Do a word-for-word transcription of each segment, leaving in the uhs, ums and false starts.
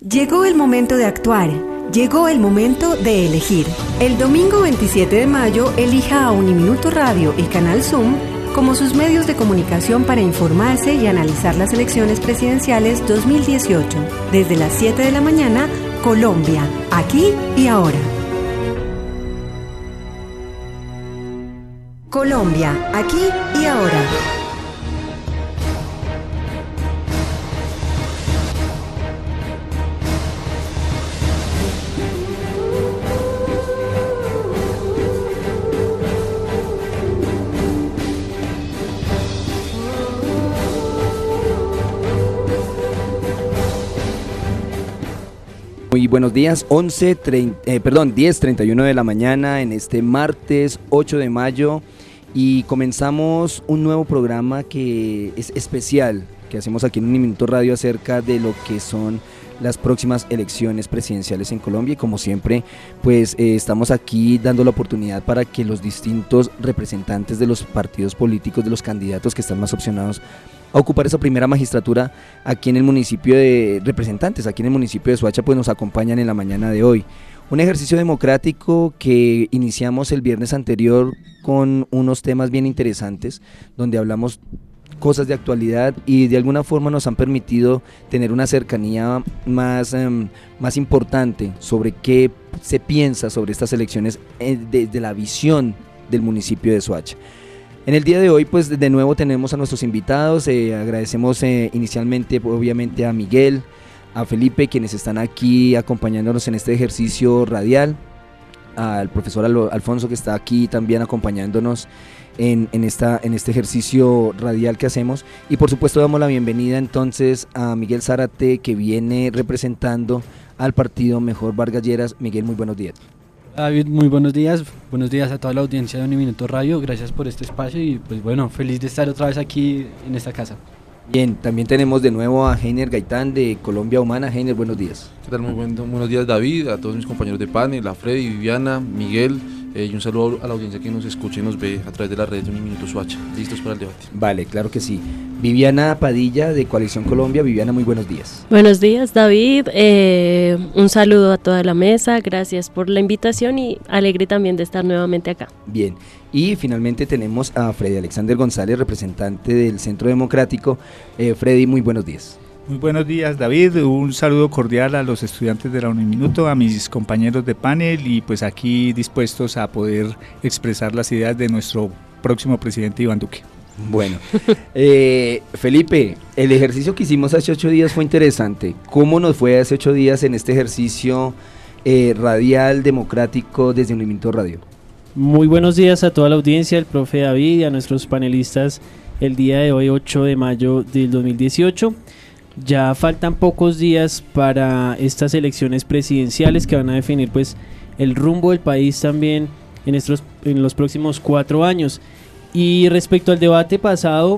Llegó el momento de actuar. Llegó el momento de elegir. El domingo veintisiete de mayo, elija a Uniminuto Radio y Canal Zoom como sus medios de comunicación para informarse y analizar las elecciones presidenciales dos mil dieciocho. Desde las siete de la mañana, Colombia, aquí y ahora. Colombia, aquí y ahora. Muy buenos días, once, treinta, eh, perdón, diez treinta y uno de la mañana en este martes ocho de mayo y comenzamos un nuevo programa que es especial, que hacemos aquí en Uniminuto Radio acerca de lo que son las próximas elecciones presidenciales en Colombia y como siempre pues eh, estamos aquí dando la oportunidad para que los distintos representantes de los partidos políticos, de los candidatos que están más opcionados a ocupar esa primera magistratura aquí en el municipio de representantes, aquí en el municipio de Soacha, pues nos acompañan en la mañana de hoy. Un ejercicio democrático que iniciamos el viernes anterior con unos temas bien interesantes, donde hablamos cosas de actualidad y de alguna forma nos han permitido tener una cercanía más, um, más importante sobre qué se piensa sobre estas elecciones eh, desde la visión del municipio de Soacha. En el día de hoy pues de nuevo tenemos a nuestros invitados, eh, agradecemos eh, inicialmente obviamente a Miguel, a Felipe quienes están aquí acompañándonos en este ejercicio radial, al profesor Al- Alfonso que está aquí también acompañándonos en, en, esta, en este ejercicio radial que hacemos y por supuesto damos la bienvenida entonces a Miguel Zárate que viene representando al partido Mejor Vargas Lleras. Miguel, muy buenos días. David, muy buenos días, buenos días a toda la audiencia de Uniminuto Radio, gracias por este espacio y pues bueno, feliz de estar otra vez aquí en esta casa. Bien, también tenemos de nuevo a Heiner Gaitán de Colombia Humana. Heiner, buenos días. ¿Qué tal? Muy buen, buenos días David, a todos mis compañeros de panel, a Freddy, Viviana, Miguel eh, y un saludo a la audiencia que nos escucha y nos ve a través de las redes de Uniminuto Soacha, listos para el debate. Vale, claro que sí. Viviana Padilla de Coalición Colombia. Viviana, muy buenos días. Buenos días David, eh, un saludo a toda la mesa, gracias por la invitación y alegre también de estar nuevamente acá. Bien, y finalmente tenemos a Freddy Alexander González, representante del Centro Democrático. Eh, Freddy, muy buenos días. Muy buenos días David, un saludo cordial a los estudiantes de la Uniminuto, a mis compañeros de panel y pues aquí dispuestos a poder expresar las ideas de nuestro próximo presidente Iván Duque. Bueno, eh, Felipe, el ejercicio que hicimos hace ocho días fue interesante. ¿Cómo nos fue hace ocho días en este ejercicio eh, radial democrático desde Uniminuto Radio? Muy buenos días a toda la audiencia, al profe David y a nuestros panelistas el día de hoy ocho de mayo del dos mil dieciocho. Ya faltan pocos días para estas elecciones presidenciales que van a definir pues el rumbo del país también en, estos, en los próximos cuatro años. Y respecto al debate pasado,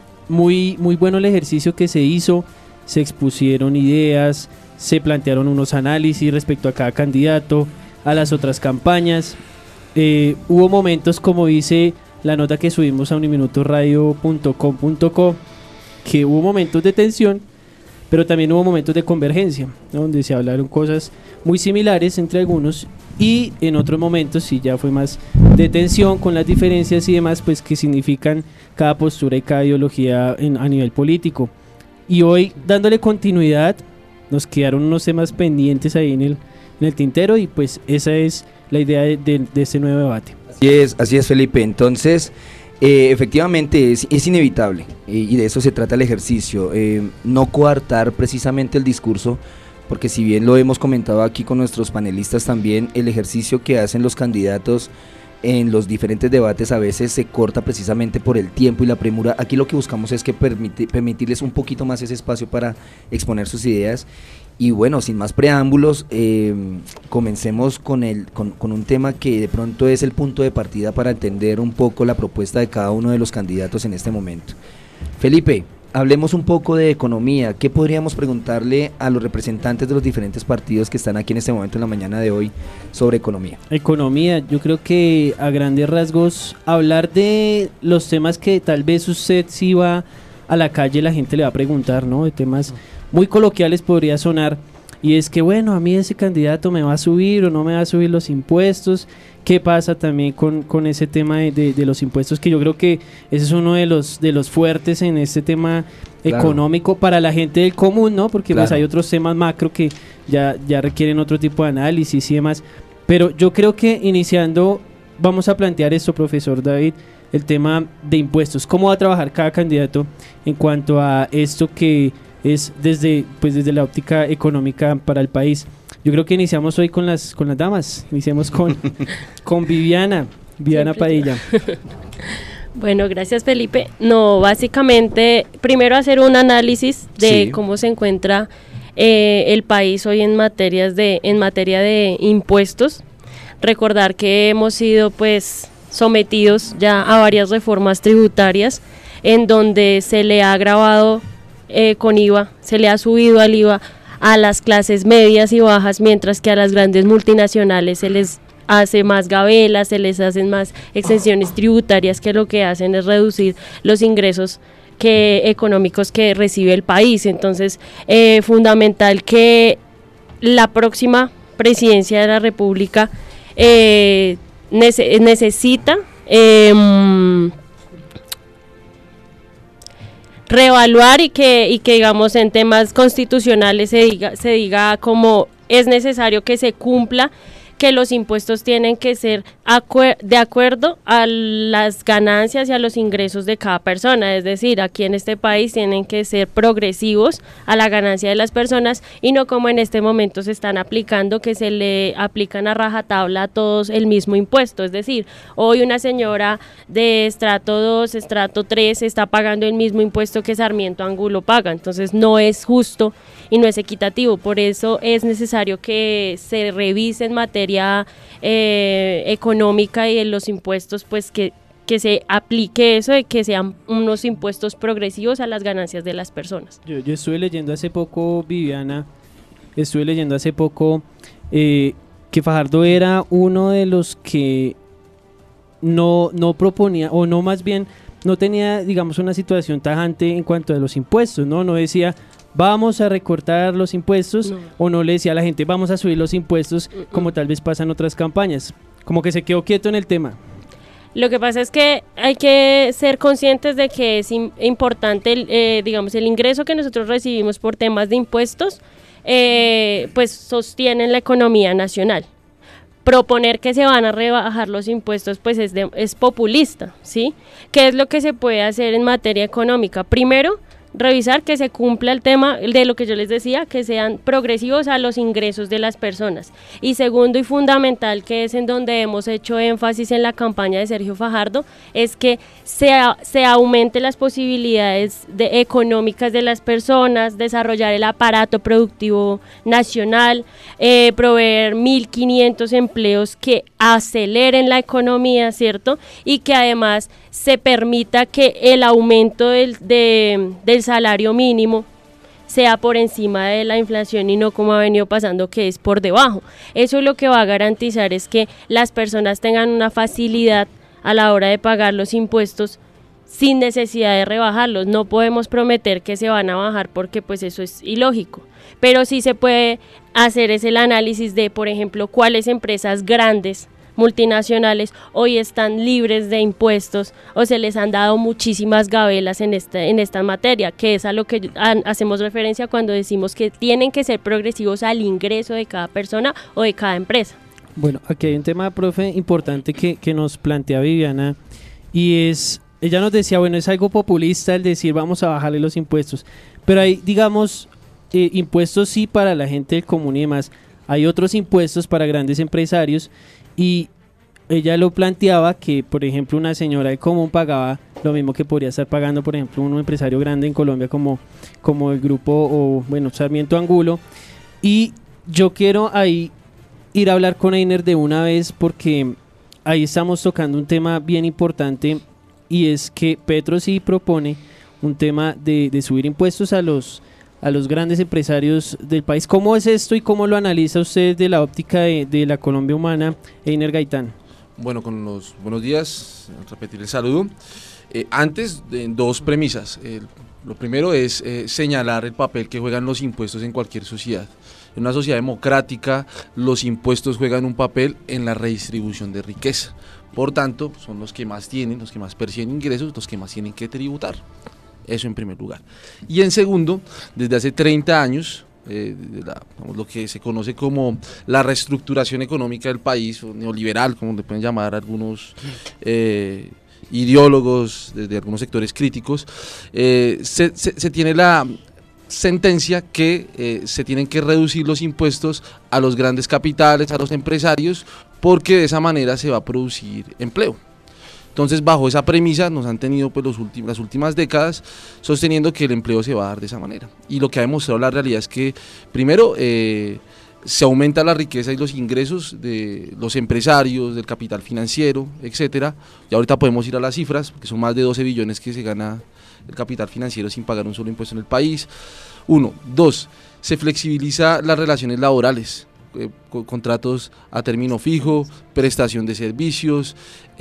muy, muy bueno el ejercicio que se hizo, se expusieron ideas, se plantearon unos análisis respecto a cada candidato, a las otras campañas. Eh, hubo momentos, como dice la nota que subimos a uniminuto radio punto com punto co, que hubo momentos de tensión, pero también hubo momentos de convergencia, ¿no? Donde se hablaron cosas muy similares entre algunos y en otros momentos sí ya fue más de tensión con las diferencias y demás pues que significan cada postura y cada ideología en, a nivel político. Y hoy dándole continuidad nos quedaron unos temas pendientes ahí en el, en el tintero y pues esa es la idea de, de, de este nuevo debate. Así es, así es Felipe, entonces eh, efectivamente es, es inevitable eh, y de eso se trata el ejercicio, eh, no coartar precisamente el discurso. Porque si bien lo hemos comentado aquí con nuestros panelistas también, el ejercicio que hacen los candidatos en los diferentes debates a veces se corta precisamente por el tiempo y la premura. Aquí lo que buscamos es que permite, permitirles un poquito más ese espacio para exponer sus ideas. Y bueno, sin más preámbulos, eh, comencemos con, el, con, con un tema que de pronto es el punto de partida para entender un poco la propuesta de cada uno de los candidatos en este momento. Felipe, hablemos un poco de economía. ¿Qué podríamos preguntarle a los representantes de los diferentes partidos que están aquí en este momento en la mañana de hoy sobre economía? Economía, yo creo que a grandes rasgos hablar de los temas que tal vez usted si va a la calle la gente le va a preguntar, ¿no? De temas muy coloquiales podría sonar y es que bueno, a mí ese candidato me va a subir o no me va a subir los impuestos. ¿Qué pasa también con, con ese tema de, de, de los impuestos? Que yo creo que ese es uno de los, de los fuertes en este tema claro. económico para la gente del común, ¿no? Porque claro. pues hay otros temas macro que ya, ya requieren otro tipo de análisis y demás. Pero yo creo que iniciando vamos a plantear esto, profesor David, el tema de impuestos. ¿Cómo va a trabajar cada candidato en cuanto a esto que es desde, pues desde la óptica económica para el país? Yo creo que iniciamos hoy con las con las damas. Iniciamos con, con Viviana, Viviana Padilla. Bueno, gracias Felipe. No, básicamente, primero hacer un análisis de sí. cómo se encuentra eh, el país hoy en materias de, en materia de impuestos. Recordar que hemos sido pues sometidos ya a varias reformas tributarias en donde se le ha agravado eh, con I V A, se le ha subido al I V A a las clases medias y bajas, mientras que a las grandes multinacionales se les hace más gabelas, se les hacen más exenciones tributarias que lo que hacen es reducir los ingresos que, económicos que recibe el país. Entonces, eh, fundamental que la próxima presidencia de la República eh, nece- necesita eh, reevaluar y que y que digamos en temas constitucionales se diga se diga como es necesario que se cumpla que los impuestos tienen que ser acuer- de acuerdo a las ganancias y a los ingresos de cada persona, es decir, aquí en este país tienen que ser progresivos a la ganancia de las personas y no como en este momento se están aplicando, que se le aplican a rajatabla a todos el mismo impuesto, es decir, hoy una señora de estrato dos, estrato tres está pagando el mismo impuesto que Sarmiento Angulo paga, entonces no es justo y no es equitativo, por eso es necesario que se revise en materia eh, económica y en los impuestos, pues que, que se aplique eso de que sean unos impuestos progresivos a las ganancias de las personas. Yo, yo estuve leyendo hace poco, Viviana, estuve leyendo hace poco eh, que Fajardo era uno de los que no, no proponía, o no más bien, no tenía, digamos, una situación tajante en cuanto a los impuestos, ¿no? No decía vamos a recortar los impuestos, no. o no le decía a la gente vamos a subir los impuestos, uh-uh. como tal vez pasa en otras campañas, como que se quedó quieto en el tema. Lo que pasa es que hay que ser conscientes de que es im- importante, el, eh, digamos, el ingreso que nosotros recibimos por temas de impuestos, eh, pues sostienen la economía nacional. Proponer que se van a rebajar los impuestos pues es, de, es populista, ¿sí? ¿Qué es lo que se puede hacer en materia económica? Primero, revisar que se cumpla el tema de lo que yo les decía, que sean progresivos a los ingresos de las personas. Y segundo y fundamental, que es en donde hemos hecho énfasis en la campaña de Sergio Fajardo, es que se, se aumente las posibilidades de, económicas de las personas, desarrollar el aparato productivo nacional, eh, proveer mil quinientos empleos que aceleren la economía, ¿cierto? Y que además se permita que el aumento del, de, del salario mínimo sea por encima de la inflación y no como ha venido pasando que es por debajo. Eso lo que va a garantizar es que las personas tengan una facilidad a la hora de pagar los impuestos sin necesidad de rebajarlos. No podemos prometer que se van a bajar porque pues eso es ilógico, pero sí se puede hacer es el análisis de, por ejemplo, cuáles empresas grandes multinacionales hoy están libres de impuestos o se les han dado muchísimas gabelas en esta, en esta materia, que es a lo que a, hacemos referencia cuando decimos que tienen que ser progresivos al ingreso de cada persona o de cada empresa. Bueno, aquí hay un tema, profe, importante que, que nos plantea Viviana, y es, ella nos decía, bueno, es algo populista el decir vamos a bajarle los impuestos, pero hay, digamos, eh, impuestos sí para la gente del común y demás, hay otros impuestos para grandes empresarios. Y ella lo planteaba que, por ejemplo, una señora de común pagaba lo mismo que podría estar pagando, por ejemplo, un empresario grande en Colombia como, como el grupo, o bueno, Sarmiento Angulo. Y yo quiero ahí ir a hablar con Einer de una vez, porque ahí estamos tocando un tema bien importante, y es que Petro sí propone un tema de, de subir impuestos a los a los grandes empresarios del país. ¿Cómo es esto y cómo lo analiza usted de la óptica de, de la Colombia humana, Einer Gaitán? Bueno, con los buenos días, repetir el saludo. Eh, antes, de, dos premisas. Eh, lo primero es eh, señalar el papel que juegan los impuestos en cualquier sociedad. En una sociedad democrática, los impuestos juegan un papel en la redistribución de riqueza. Por tanto, son los que más tienen, los que más perciben ingresos, los que más tienen que tributar. Eso en primer lugar. Y en segundo, desde hace treinta años, eh, de la, digamos, lo que se conoce como la reestructuración económica del país, o neoliberal, como le pueden llamar algunos eh, ideólogos de, de algunos sectores críticos, eh, se, se, se tiene la sentencia que eh, se tienen que reducir los impuestos a los grandes capitales, a los empresarios, porque de esa manera se va a producir empleo. Entonces, bajo esa premisa nos han tenido pues, los últimos, las últimas décadas sosteniendo que el empleo se va a dar de esa manera. Y lo que ha demostrado la realidad es que, primero, eh, se aumenta la riqueza y los ingresos de los empresarios, del capital financiero, etcétera. Y ahorita podemos ir a las cifras, porque son más de doce billones que se gana el capital financiero sin pagar un solo impuesto en el país. Uno. Dos, se flexibiliza las relaciones laborales, eh, con contratos a término fijo, prestación de servicios,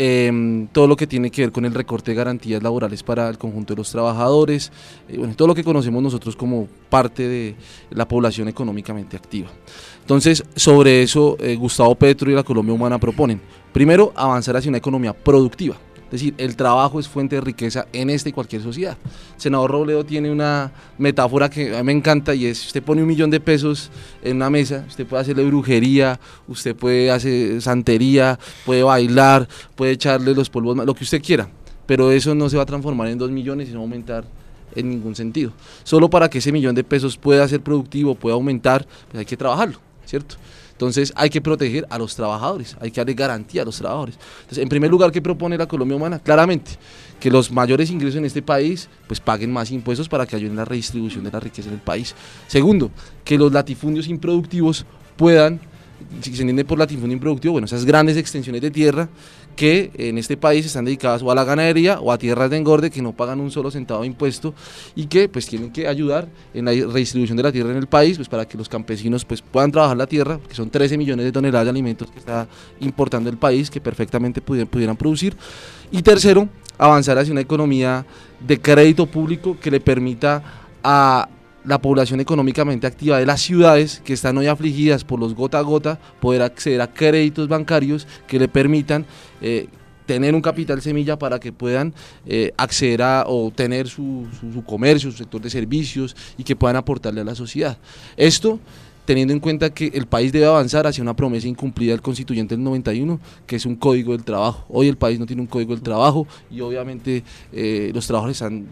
eh, todo lo que tiene que ver con el recorte de garantías laborales para el conjunto de los trabajadores, eh, bueno, todo lo que conocemos nosotros como parte de la población económicamente activa. Entonces, sobre eso, eh, Gustavo Petro y la Colombia Humana proponen, primero, avanzar hacia una economía productiva. Es decir, el trabajo es fuente de riqueza en esta y cualquier sociedad. El senador Robledo tiene una metáfora que a mí me encanta y es, usted pone un millón de pesos en una mesa, usted puede hacerle brujería, usted puede hacer santería, puede bailar, puede echarle los polvos, lo que usted quiera, pero eso no se va a transformar en dos millones y no va a aumentar en ningún sentido. Solo para que ese millón de pesos pueda ser productivo, pueda aumentar, pues hay que trabajarlo, ¿cierto? Entonces hay que proteger a los trabajadores, hay que darle garantía a los trabajadores. Entonces, en primer lugar, ¿qué propone la Colombia Humana? Claramente, que los mayores ingresos en este país pues paguen más impuestos para que ayuden en la redistribución de la riqueza en el país. Segundo, que los latifundios improductivos puedan, si se entiende por latifundio improductivo, bueno, esas grandes extensiones de tierra que en este país están dedicadas o a la ganadería o a tierras de engorde que no pagan un solo centavo de impuesto y que pues tienen que ayudar en la redistribución de la tierra en el país, pues para que los campesinos pues puedan trabajar la tierra, que son trece millones de toneladas de alimentos que está importando el país, que perfectamente pudieran, pudieran producir. Y tercero, avanzar hacia una economía de crédito público que le permita a la población económicamente activa de las ciudades que están hoy afligidas por los gota a gota, poder acceder a créditos bancarios que le permitan eh, tener un capital semilla para que puedan eh, acceder a o tener su, su, su comercio, su sector de servicios y que puedan aportarle a la sociedad. Esto teniendo en cuenta que el país debe avanzar hacia una promesa incumplida del constituyente del noventa y uno, que es un código del trabajo. Hoy el país no tiene un código del trabajo y obviamente eh, los trabajadores están...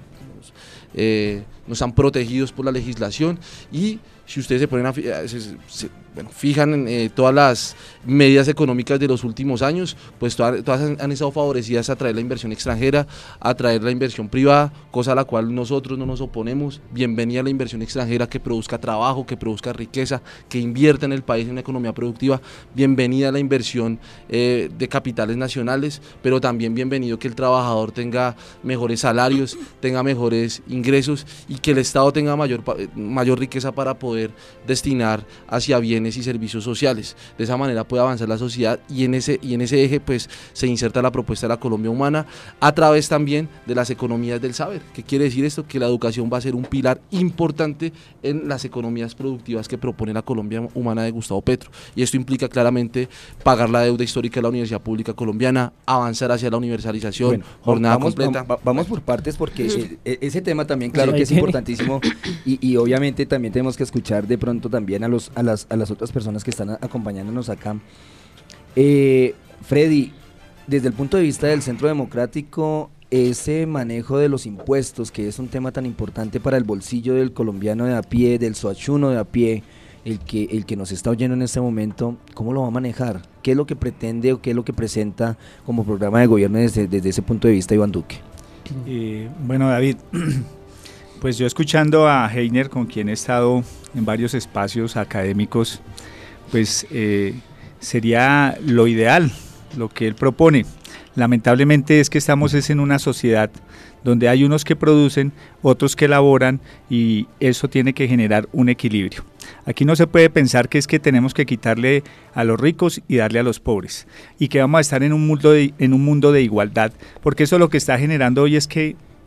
Eh, no están protegidos por la legislación y si ustedes se ponen a se, se, bueno, fijan en eh, todas las medidas económicas de los últimos años, pues todas, todas han, han estado favorecidas a traer la inversión extranjera, a traer la inversión privada, cosa a la cual nosotros no nos oponemos. Bienvenida la inversión extranjera que produzca trabajo, que produzca riqueza, que invierta en el país en una economía productiva. Bienvenida la inversión eh, de capitales nacionales, pero también bienvenido que el trabajador tenga mejores salarios, tenga mejores ingresos y que el Estado tenga mayor, mayor riqueza para poder destinar hacia bienes y servicios sociales. De esa manera puede avanzar la sociedad y en ese, y en ese eje pues se inserta la propuesta de la Colombia Humana a través también de las economías del saber. ¿Qué quiere decir esto? Que la educación va a ser un pilar importante en las economías productivas que propone la Colombia Humana de Gustavo Petro, y esto implica claramente pagar la deuda histórica de la Universidad Pública Colombiana, avanzar hacia la universalización, bueno, jornada vamos, completa. Vamos, vamos por partes porque eh, ese tema también claro que es importantísimo y, y obviamente también tenemos que escuchar de pronto también a, los, a, las, a las otras personas que están acompañándonos acá. Eh, Freddy, desde el punto de vista del Centro Democrático, ese manejo de los impuestos, que es un tema tan importante para el bolsillo del colombiano de a pie, del soachuno de a pie, el que, el que nos está oyendo en este momento, ¿cómo lo va a manejar? ¿Qué es lo que pretende o qué es lo que presenta como programa de gobierno desde, desde ese punto de vista Iván Duque? Eh, bueno, David, pues yo escuchando a Heiner, con quien he estado en varios espacios académicos, pues eh, sería lo ideal, lo que él propone. Lamentablemente es que estamos es en una sociedad donde hay unos que producen, otros que elaboran, y eso tiene que generar un equilibrio. Aquí no se puede pensar que es que tenemos que quitarle a los ricos y darle a los pobres, y que vamos a estar en un mundo de, en un mundo de igualdad, porque eso lo que está generando hoy es que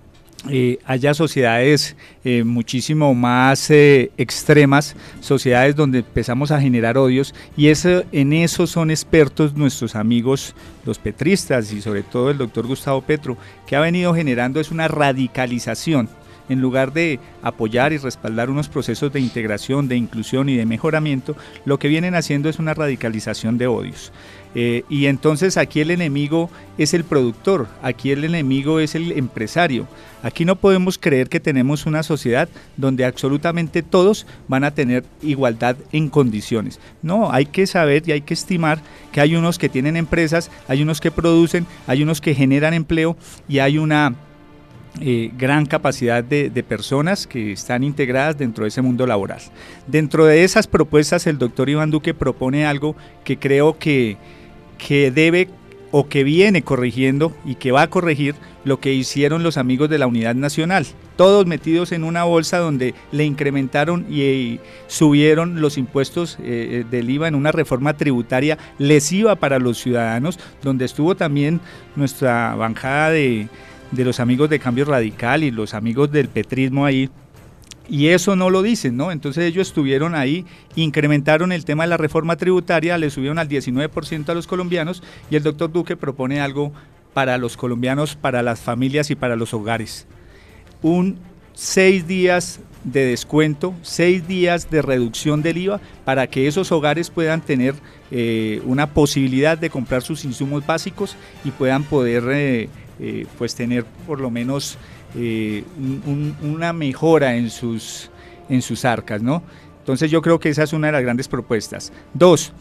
eh, haya sociedades eh, muchísimo más eh, extremas, sociedades donde empezamos a generar odios, y eso, en eso son expertos nuestros amigos los petristas y sobre todo el doctor Gustavo Petro, que ha venido generando es una radicalización. En lugar de apoyar y respaldar unos procesos de integración, de inclusión y de mejoramiento, lo que vienen haciendo es una radicalización de odios. Eh, y entonces aquí el enemigo es el productor, aquí el enemigo es el empresario. Aquí no podemos creer que tenemos una sociedad donde absolutamente todos van a tener igualdad en condiciones. No, hay que saber y hay que estimar que hay unos que tienen empresas, hay unos que producen, hay unos que generan empleo y hay una Eh, gran capacidad de, de personas que están integradas dentro de ese mundo laboral. Dentro de esas propuestas el doctor Iván Duque propone algo que creo que, que debe o que viene corrigiendo y que va a corregir lo que hicieron los amigos de la Unidad Nacional, todos metidos en una bolsa donde le incrementaron y, y subieron los impuestos eh, del I V A en una reforma tributaria lesiva para los ciudadanos, donde estuvo también nuestra bancada de de los amigos de Cambio Radical y los amigos del petrismo ahí, y eso no lo dicen, ¿no? Entonces ellos estuvieron ahí, incrementaron el tema de la reforma tributaria, le subieron al diecinueve por ciento a los colombianos, y el doctor Duque propone algo para los colombianos, para las familias y para los hogares. Un seis días de descuento, seis días de reducción del I V A para que esos hogares puedan tener eh, una posibilidad de comprar sus insumos básicos y puedan poder eh, eh, pues tener por lo menos eh, un, una mejora en sus, en sus arcas, ¿no? Entonces yo creo que esa es una de las grandes propuestas. Dos,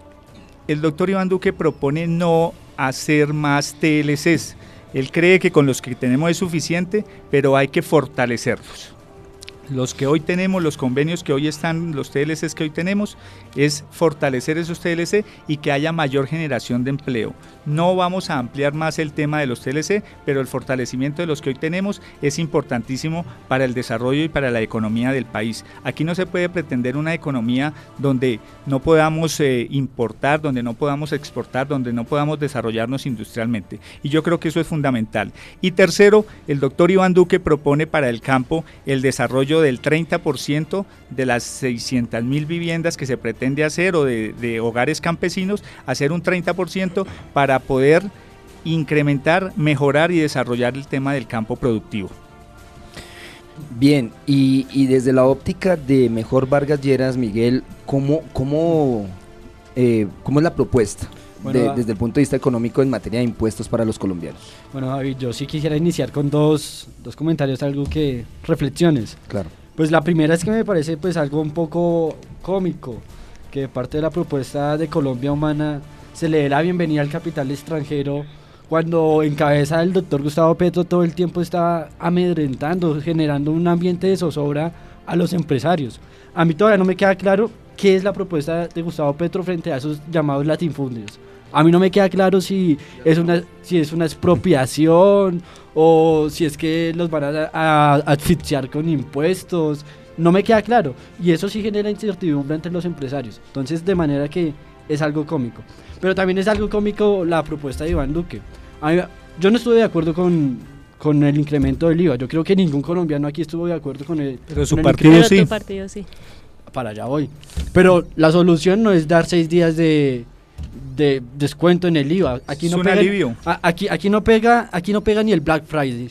el doctor Iván Duque propone no hacer más T L Cs. Él cree que con los que tenemos es suficiente, pero hay que fortalecerlos. Los que hoy tenemos, los convenios que hoy están, los T L Cs que hoy tenemos, es fortalecer esos T L C y que haya mayor generación de empleo. No vamos a ampliar más el tema de los T L C, pero el fortalecimiento de los que hoy tenemos es importantísimo para el desarrollo y para la economía del país. Aquí no se puede pretender una economía donde no podamos eh, importar, donde no podamos exportar, donde no podamos desarrollarnos industrialmente. Y yo creo que eso es fundamental. Y tercero, el doctor Iván Duque propone para el campo el desarrollo del treinta por ciento de las seiscientas mil viviendas que se pretende hacer o de, de hogares campesinos, hacer un treinta por ciento para poder incrementar, mejorar y desarrollar el tema del campo productivo. Bien, y, y desde la óptica de Mejor Vargas Lleras, Miguel, ¿cómo, cómo, eh, cómo es la propuesta? Bueno, de, desde el punto de vista económico en materia de impuestos para los colombianos. Bueno, David, yo sí quisiera iniciar con dos, dos comentarios, algo que, reflexiones. Claro. Pues la primera es que me parece pues algo un poco cómico, que parte de la propuesta de Colombia Humana se le dé la bienvenida al capital extranjero, cuando en cabeza el doctor Gustavo Petro todo el tiempo está amedrentando, generando un ambiente de zozobra a los empresarios. A mí todavía no me queda claro qué es la propuesta de Gustavo Petro frente a esos llamados latifundios. A mí no me queda claro si es una, si es una expropiación o si es que los van a, a asfixiar con impuestos. No me queda claro. Y eso sí genera incertidumbre entre los empresarios. Entonces, de manera que es algo cómico. Pero también es algo cómico la propuesta de Iván Duque. A mí, yo no estuve de acuerdo con, con el incremento del I V A. Yo creo que ningún colombiano aquí estuvo de acuerdo con el Pero su con el partido Pero sí. tu partido sí. Para allá voy. Pero la solución no es dar seis días de, de descuento en el I V A. Aquí Es no un pega, alivio. a- aquí, aquí no pega, aquí no pega ni el Black Friday.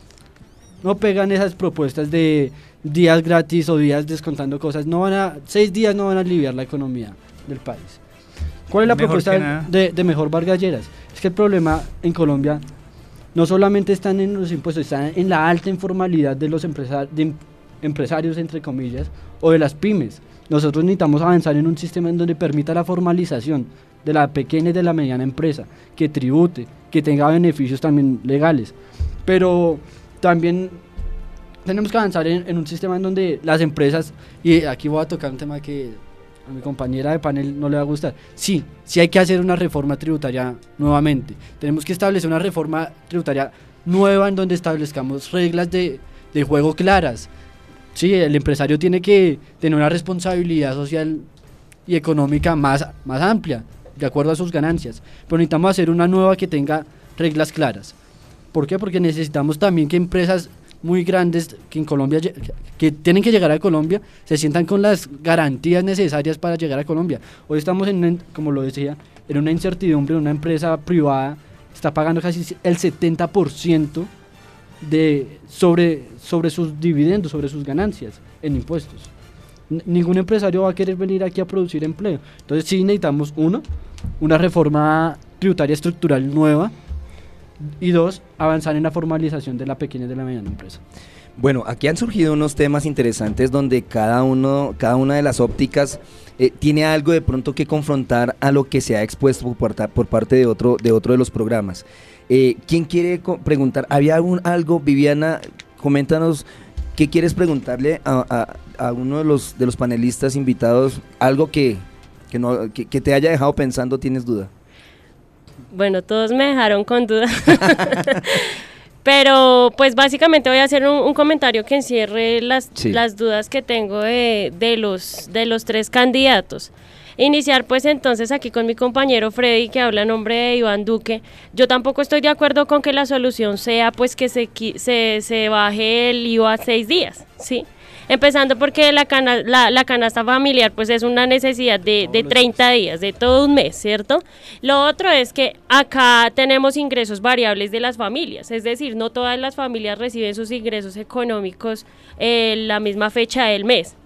No pegan esas propuestas de días gratis o días descontando cosas. No van a, seis días no van a aliviar la economía del país. ¿Cuál es la Mejor que propuesta nada. de, de Mejor Vargas Lleras? Es que el problema en Colombia no solamente están en los impuestos, están en la alta informalidad de los empresar- de em- empresarios, entre comillas, o de las pymes. Nosotros necesitamos avanzar en un sistema en donde permita la formalización de la pequeña y de la mediana empresa, que tribute, que tenga beneficios también legales. Pero también tenemos que avanzar en, en un sistema en donde las empresas, y aquí voy a tocar un tema que a mi compañera de panel no le va a gustar. Sí, sí hay que hacer una reforma tributaria nuevamente. Tenemos que establecer una reforma tributaria nueva en donde establezcamos reglas de, de juego claras. Sí, el empresario tiene que tener una responsabilidad social y económica más, más amplia, de acuerdo a sus ganancias. Pero necesitamos hacer una nueva que tenga reglas claras. ¿Por qué? Porque necesitamos también que empresas muy grandes que en Colombia que tienen que llegar a Colombia se sientan con las garantías necesarias para llegar a Colombia. Hoy estamos en una, como lo decía, en una incertidumbre. Una empresa privada está pagando casi el setenta por ciento de sobre sobre sus dividendos, sobre sus ganancias en impuestos. N- ningún empresario va a querer venir aquí a producir empleo. Entonces sí necesitamos uno, una reforma tributaria estructural nueva, y dos, avanzar en la formalización de la pequeña y de la mediana empresa. Bueno, aquí han surgido unos temas interesantes donde cada uno, cada una de las ópticas eh, tiene algo de pronto que confrontar a lo que se ha expuesto por, parta, por parte de otro, de otro de los programas. Eh, ¿Quién quiere co- preguntar? ¿Había algún, algo, Viviana? Coméntanos, ¿qué quieres preguntarle a, a, a uno de los, de los panelistas invitados? Algo que, que, no, que, que te haya dejado pensando, ¿tienes duda? Bueno, todos me dejaron con duda. Pero pues básicamente voy a hacer un, un comentario que encierre las, sí. las dudas que tengo de, de, los, de los tres candidatos. Iniciar pues entonces aquí con mi compañero Freddy, que habla en nombre de Iván Duque. Yo tampoco estoy de acuerdo con que la solución sea pues que se, se, se baje el I V A a seis días, ¿sí? Empezando porque la, cana, la, la canasta familiar pues es una necesidad de, de treinta días, de todo un mes, ¿cierto? Lo otro es que acá tenemos ingresos variables de las familias, es decir, no todas las familias reciben sus ingresos económicos en eh, la misma fecha del mes.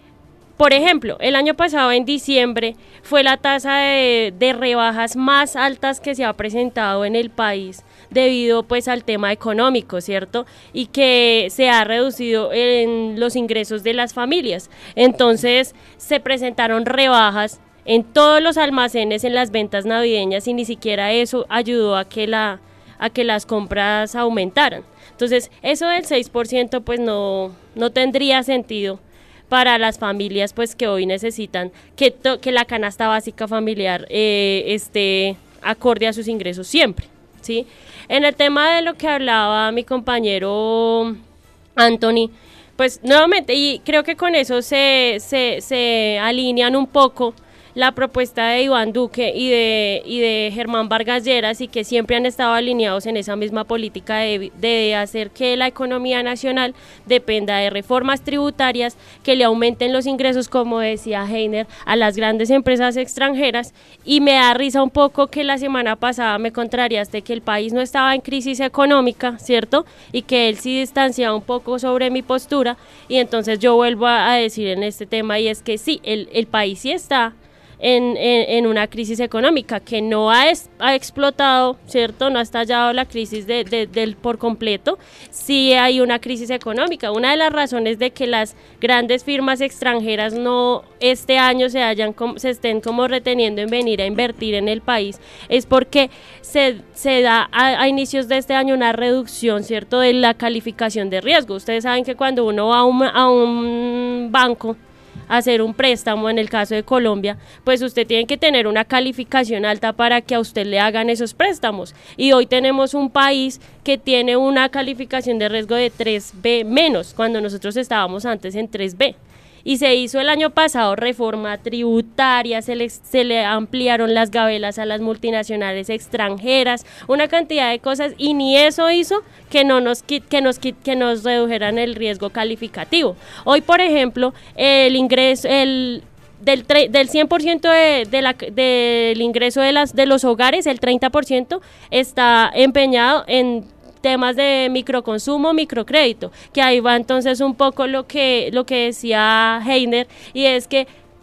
Por ejemplo, el año pasado en diciembre fue la tasa de, de rebajas más altas que se ha presentado en el país debido pues al tema económico, ¿cierto? Y que se ha reducido en los ingresos de las familias. Entonces se presentaron rebajas en todos los almacenes en las ventas navideñas y ni siquiera eso ayudó a que la a que las compras aumentaran. Entonces eso del seis por ciento pues no, no tendría sentido para las familias pues que hoy necesitan que, to, que la canasta básica familiar eh, esté acorde a sus ingresos siempre, ¿sí? En el tema de lo que hablaba mi compañero Anthony, pues nuevamente, y creo que con eso se, se, se alinean un poco la propuesta de Iván Duque y de, y de Germán Vargas Lleras, y que siempre han estado alineados en esa misma política de, de hacer que la economía nacional dependa de reformas tributarias que le aumenten los ingresos, como decía Heiner, a las grandes empresas extranjeras. Y me da risa un poco que la semana pasada me contrariaste que el país no estaba en crisis económica, ¿cierto? Y que él sí distanciaba un poco sobre mi postura, y entonces yo vuelvo a, a decir en este tema, y es que sí, el, el país sí está En, en, en una crisis económica que no ha, es, ha explotado, ¿cierto? No ha estallado la crisis de, de, del por completo. Sí hay una crisis económica. Una de las razones de que las grandes firmas extranjeras no este año se hayan se estén como reteniendo en venir a invertir en el país es porque se, se da a, a inicios de este año una reducción, ¿cierto?, de la calificación de riesgo. Ustedes saben que cuando uno va a un, a un banco hacer un préstamo, en el caso de Colombia, pues usted tiene que tener una calificación alta para que a usted le hagan esos préstamos, y hoy tenemos un país que tiene una calificación de riesgo de tres B menos, cuando nosotros estábamos antes en tres B, y se hizo el año pasado reforma tributaria, se le, se le ampliaron las gabelas a las multinacionales extranjeras, una cantidad de cosas, y ni eso hizo que no nos que nos que nos redujeran el riesgo calificativo. Hoy, por ejemplo, el ingreso el del tre- del cien por ciento de, de la, del ingreso de las de los hogares, el treinta por ciento está empeñado en temas de microconsumo, microcrédito, que ahí va entonces un poco lo que lo que decía Heiner, y es que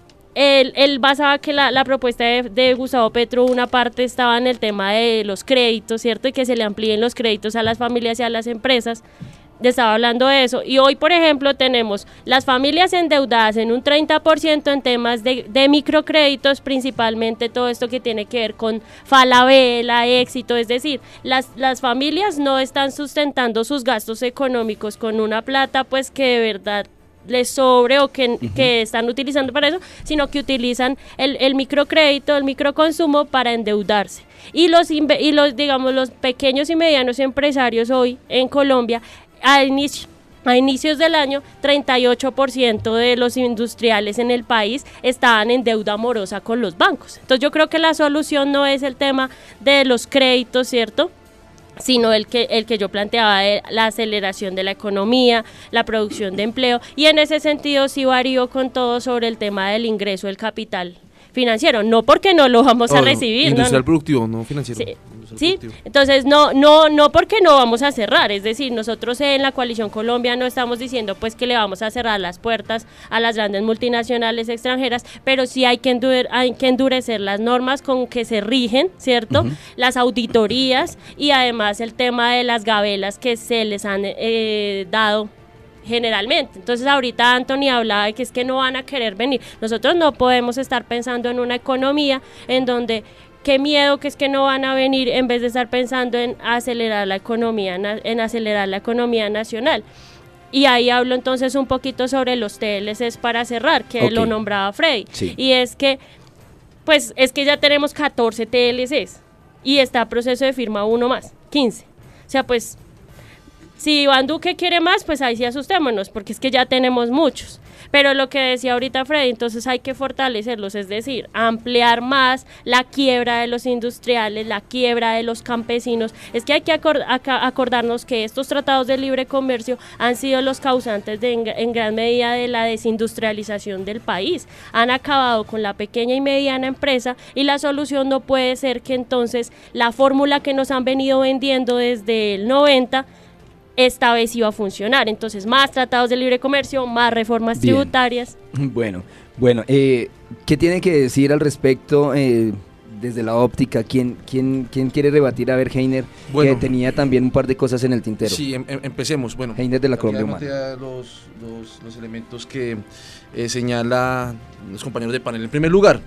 él, él basaba que la, la propuesta de, de Gustavo Petro, una parte estaba en el tema de los créditos, ¿cierto?, y que se le amplíen los créditos a las familias y a las empresas. Estaba hablando de eso, y hoy, por ejemplo, tenemos las familias endeudadas en un treinta por ciento en temas de, de microcréditos, principalmente todo esto que tiene que ver con Falabella, Éxito, es decir, las, las familias no están sustentando sus gastos económicos con una plata pues que de verdad les sobre o que, uh-huh. que están utilizando para eso, sino que utilizan el, el microcrédito, el microconsumo para endeudarse. Y los, y los, digamos, los pequeños y medianos empresarios hoy en Colombia, a, inicio, a inicios del año, treinta y ocho por ciento de los industriales en el país estaban en deuda morosa con los bancos. Entonces yo creo que la solución no es el tema de los créditos, ¿cierto?, sino el que, el que yo planteaba de la aceleración de la economía, la producción de empleo, y en ese sentido sí varío con todo sobre el tema del ingreso del capital financiero, no porque no lo vamos Oh, a no, recibir. Industrial no, no. productivo, no financiero. Sí, Industrial sí, productivo. entonces no, no, no porque no vamos a cerrar, es decir, nosotros en la Coalición Colombia no estamos diciendo pues que le vamos a cerrar las puertas a las grandes multinacionales extranjeras, pero sí hay que, endurecer, hay que endurecer las normas con que se rigen, ¿cierto? Uh-huh. Las auditorías y además el tema de las gabelas que se les han eh, dado generalmente. Entonces ahorita Anthony hablaba de que es que no van a querer venir. Nosotros no podemos estar pensando en una economía en donde qué miedo que es que no van a venir en vez de estar pensando en acelerar la economía, en acelerar la economía nacional. Y ahí hablo entonces un poquito sobre los T L Cs para cerrar, que okay. lo nombraba Freddy. Sí. Y es que, pues es que ya tenemos catorce T L Cs y está proceso de firma uno más, quince. O sea, pues si Iván Duque quiere más, pues ahí sí asustémonos, porque es que ya tenemos muchos. Pero lo que decía ahorita Freddy, entonces hay que fortalecerlos, es decir, ampliar más la quiebra de los industriales, la quiebra de los campesinos. Es que hay que acord- acordarnos que estos tratados de libre comercio han sido los causantes de, en, en gran medida de la desindustrialización del país. Han acabado con la pequeña y mediana empresa y la solución no puede ser que entonces la fórmula que nos han venido vendiendo desde el noventa esta vez iba a funcionar. Entonces, más tratados de libre comercio, más reformas Bien. tributarias. Bueno, bueno, eh, ¿qué tiene que decir al respecto eh, desde la óptica? ¿Quién, quién, quién quiere rebatir a ver, Heiner, bueno, que tenía también un par de cosas en el tintero? Sí, em, em, empecemos. Bueno, Heiner de la Colombia Humana. Los, los, los elementos que eh, señala los compañeros de panel. En primer lugar,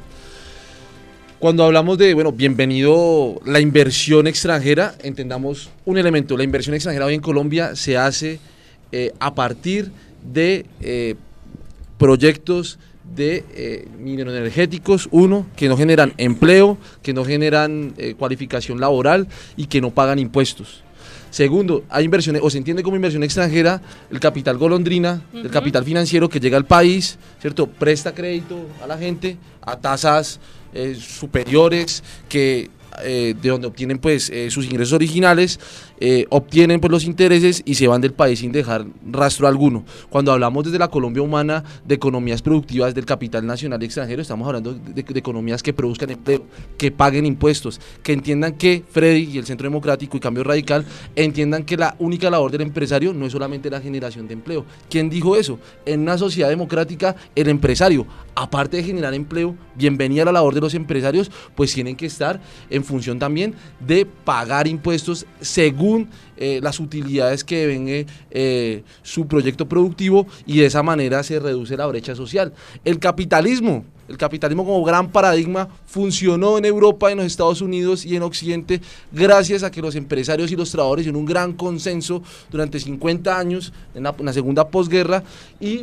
cuando hablamos de, bueno, bienvenido la inversión extranjera, entendamos un elemento. La inversión extranjera hoy en Colombia se hace eh, a partir de eh, proyectos de eh, mineroenergéticos, uno, que no generan empleo, que no generan eh, cualificación laboral y que no pagan impuestos. Segundo, hay inversiones, o se entiende como inversión extranjera, el capital golondrina, uh-huh. el capital financiero que llega al país, ¿cierto? Presta crédito a la gente a tasas eh, superiores que eh, de donde obtienen pues eh, sus ingresos originales, eh, obtienen pues los intereses y se van del país sin dejar rastro alguno. Cuando hablamos desde la Colombia Humana de economías productivas del capital nacional y extranjero, estamos hablando de, de economías que produzcan empleo, que paguen impuestos, que entiendan que Freddy y el Centro Democrático y Cambio Radical entiendan que la única labor del empresario no es solamente la generación de empleo. ¿Quién dijo eso? En una sociedad democrática, el empresario, aparte de generar empleo, bienvenida a la labor de los empresarios, pues tienen que estar en función también de pagar impuestos según eh, las utilidades que venga eh, su proyecto productivo, y de esa manera se reduce la brecha social. El capitalismo, el capitalismo como gran paradigma funcionó en Europa, en los Estados Unidos y en Occidente gracias a que los empresarios y los trabajadores hicieron un gran consenso durante cincuenta años en la, en la segunda posguerra, y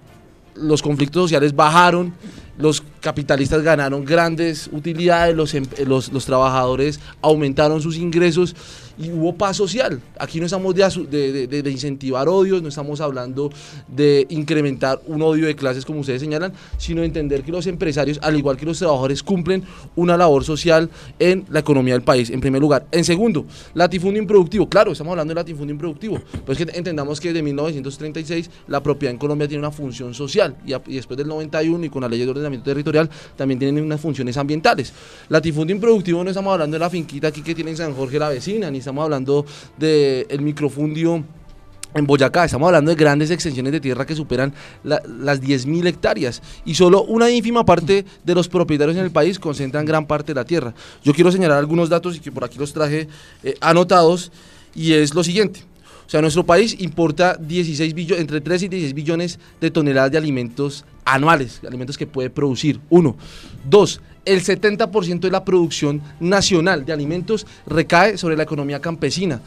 los conflictos sociales bajaron, los capitalistas ganaron grandes utilidades, los, los, los trabajadores aumentaron sus ingresos y hubo paz social. Aquí no estamos de, de, de incentivar odios, no estamos hablando de incrementar un odio de clases como ustedes señalan, sino de entender que los empresarios, al igual que los trabajadores, cumplen una labor social en la economía del país, en primer lugar. En segundo, latifundio improductivo. Claro, estamos hablando de latifundio improductivo, pues que entendamos que desde mil novecientos treinta y seis la propiedad en Colombia tiene una función social, y, a, y después del noventa y uno y con la ley de ordenamiento territorial también tienen unas funciones ambientales. Latifundio improductivo no estamos hablando de la finquita aquí que tiene en San Jorge la vecina, ni estamos hablando del microfundio en Boyacá, estamos hablando de grandes extensiones de tierra que superan la, las diez mil hectáreas, y solo una ínfima parte de los propietarios en el país concentran gran parte de la tierra. Yo quiero señalar algunos datos y que por aquí los traje eh, anotados, y es lo siguiente. O sea, nuestro país importa dieciséis billones, entre trece y dieciséis billones de toneladas de alimentos anuales, alimentos que puede producir, uno. Dos, el setenta por ciento de la producción nacional de alimentos recae sobre la economía campesina.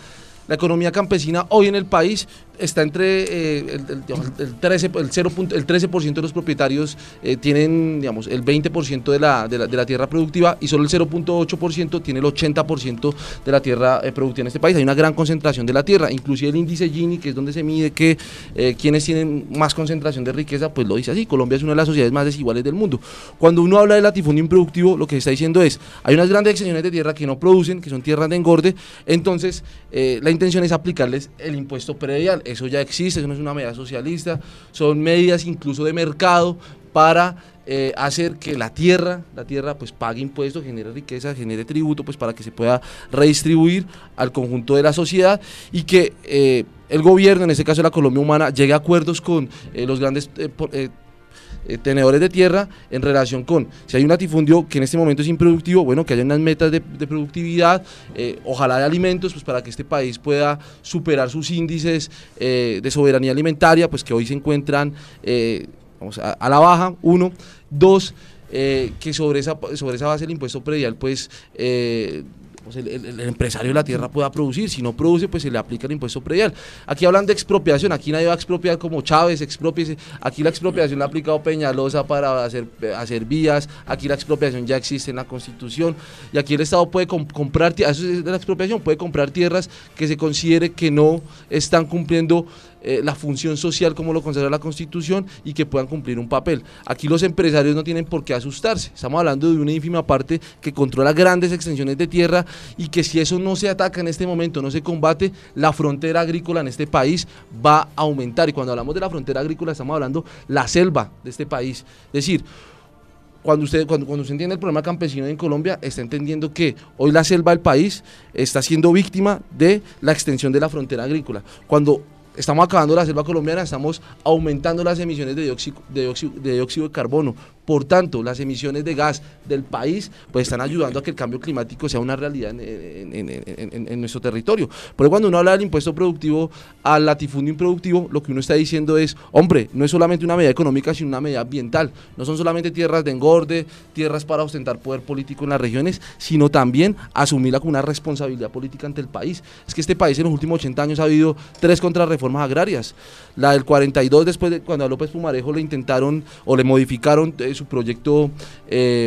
La economía campesina hoy en el país está entre eh, el, el, el, trece, el, cero, el trece por ciento de los propietarios eh, tienen, digamos, el veinte por ciento de la, de, la, de la tierra productiva y solo el cero punto ocho por ciento tiene el ochenta por ciento de la tierra eh, productiva en este país. Hay una gran concentración de la tierra, inclusive el índice Gini, que es donde se mide que eh, quienes tienen más concentración de riqueza, pues lo dice así: Colombia es una de las sociedades más desiguales del mundo. Cuando uno habla de latifundio improductivo, lo que se está diciendo es, hay unas grandes extensiones de tierra que no producen, que son tierras de engorde, entonces eh, la intención es aplicarles el impuesto predial. Eso ya existe, eso no es una medida socialista, son medidas incluso de mercado para eh, hacer que la tierra, la tierra pues pague impuestos, genere riqueza, genere tributo, pues para que se pueda redistribuir al conjunto de la sociedad y que eh, el gobierno, en este caso la Colombia Humana, llegue a acuerdos con eh, los grandes eh, por, eh, Eh, tenedores de tierra en relación con, si hay un latifundio que en este momento es improductivo, bueno, que haya unas metas de, de productividad, eh, ojalá de alimentos, pues para que este país pueda superar sus índices eh, de soberanía alimentaria, pues que hoy se encuentran eh, vamos a, a la baja, uno, dos, eh, que sobre esa, sobre esa base del impuesto predial, pues eh, Pues el, el, el empresario de la tierra pueda producir. Si no produce, pues se le aplica el impuesto predial. Aquí hablan de expropiación, aquí nadie va a expropiar como Chávez, expropiese. Aquí la expropiación la ha aplicado Peñalosa para hacer, hacer vías, aquí la expropiación ya existe en la Constitución, y aquí el Estado puede comp comprar, eso es de la expropiación, puede comprar tierras que se considere que no están cumpliendo Eh, la función social como lo consagra la Constitución y que puedan cumplir un papel. Aquí los empresarios no tienen por qué asustarse, estamos hablando de una ínfima parte que controla grandes extensiones de tierra y que si eso no se ataca en este momento, no se combate, la frontera agrícola en este país va a aumentar. Y cuando hablamos de la frontera agrícola estamos hablando la selva de este país, es decir, Cuando usted, cuando, cuando usted entiende el problema campesino en Colombia, está entendiendo que hoy la selva del país está siendo víctima de la extensión de la frontera agrícola. Cuando estamos acabando la selva colombiana, estamos aumentando las emisiones de dióxido, de dióxido, de dióxido de carbono. Por tanto, las emisiones de gas del país pues están ayudando a que el cambio climático sea una realidad en, en, en, en, en nuestro territorio. Por eso cuando uno habla del impuesto productivo al latifundio improductivo, lo que uno está diciendo es, hombre, no es solamente una medida económica, sino una medida ambiental. No son solamente tierras de engorde, tierras para ostentar poder político en las regiones, sino también asumirla con una responsabilidad política ante el país. Es que este país en los últimos ochenta años ha habido tres contrarreformas agrarias. La del cuarenta y dos, después de cuando a López Pumarejo le intentaron o le modificaron eh, su proyecto eh,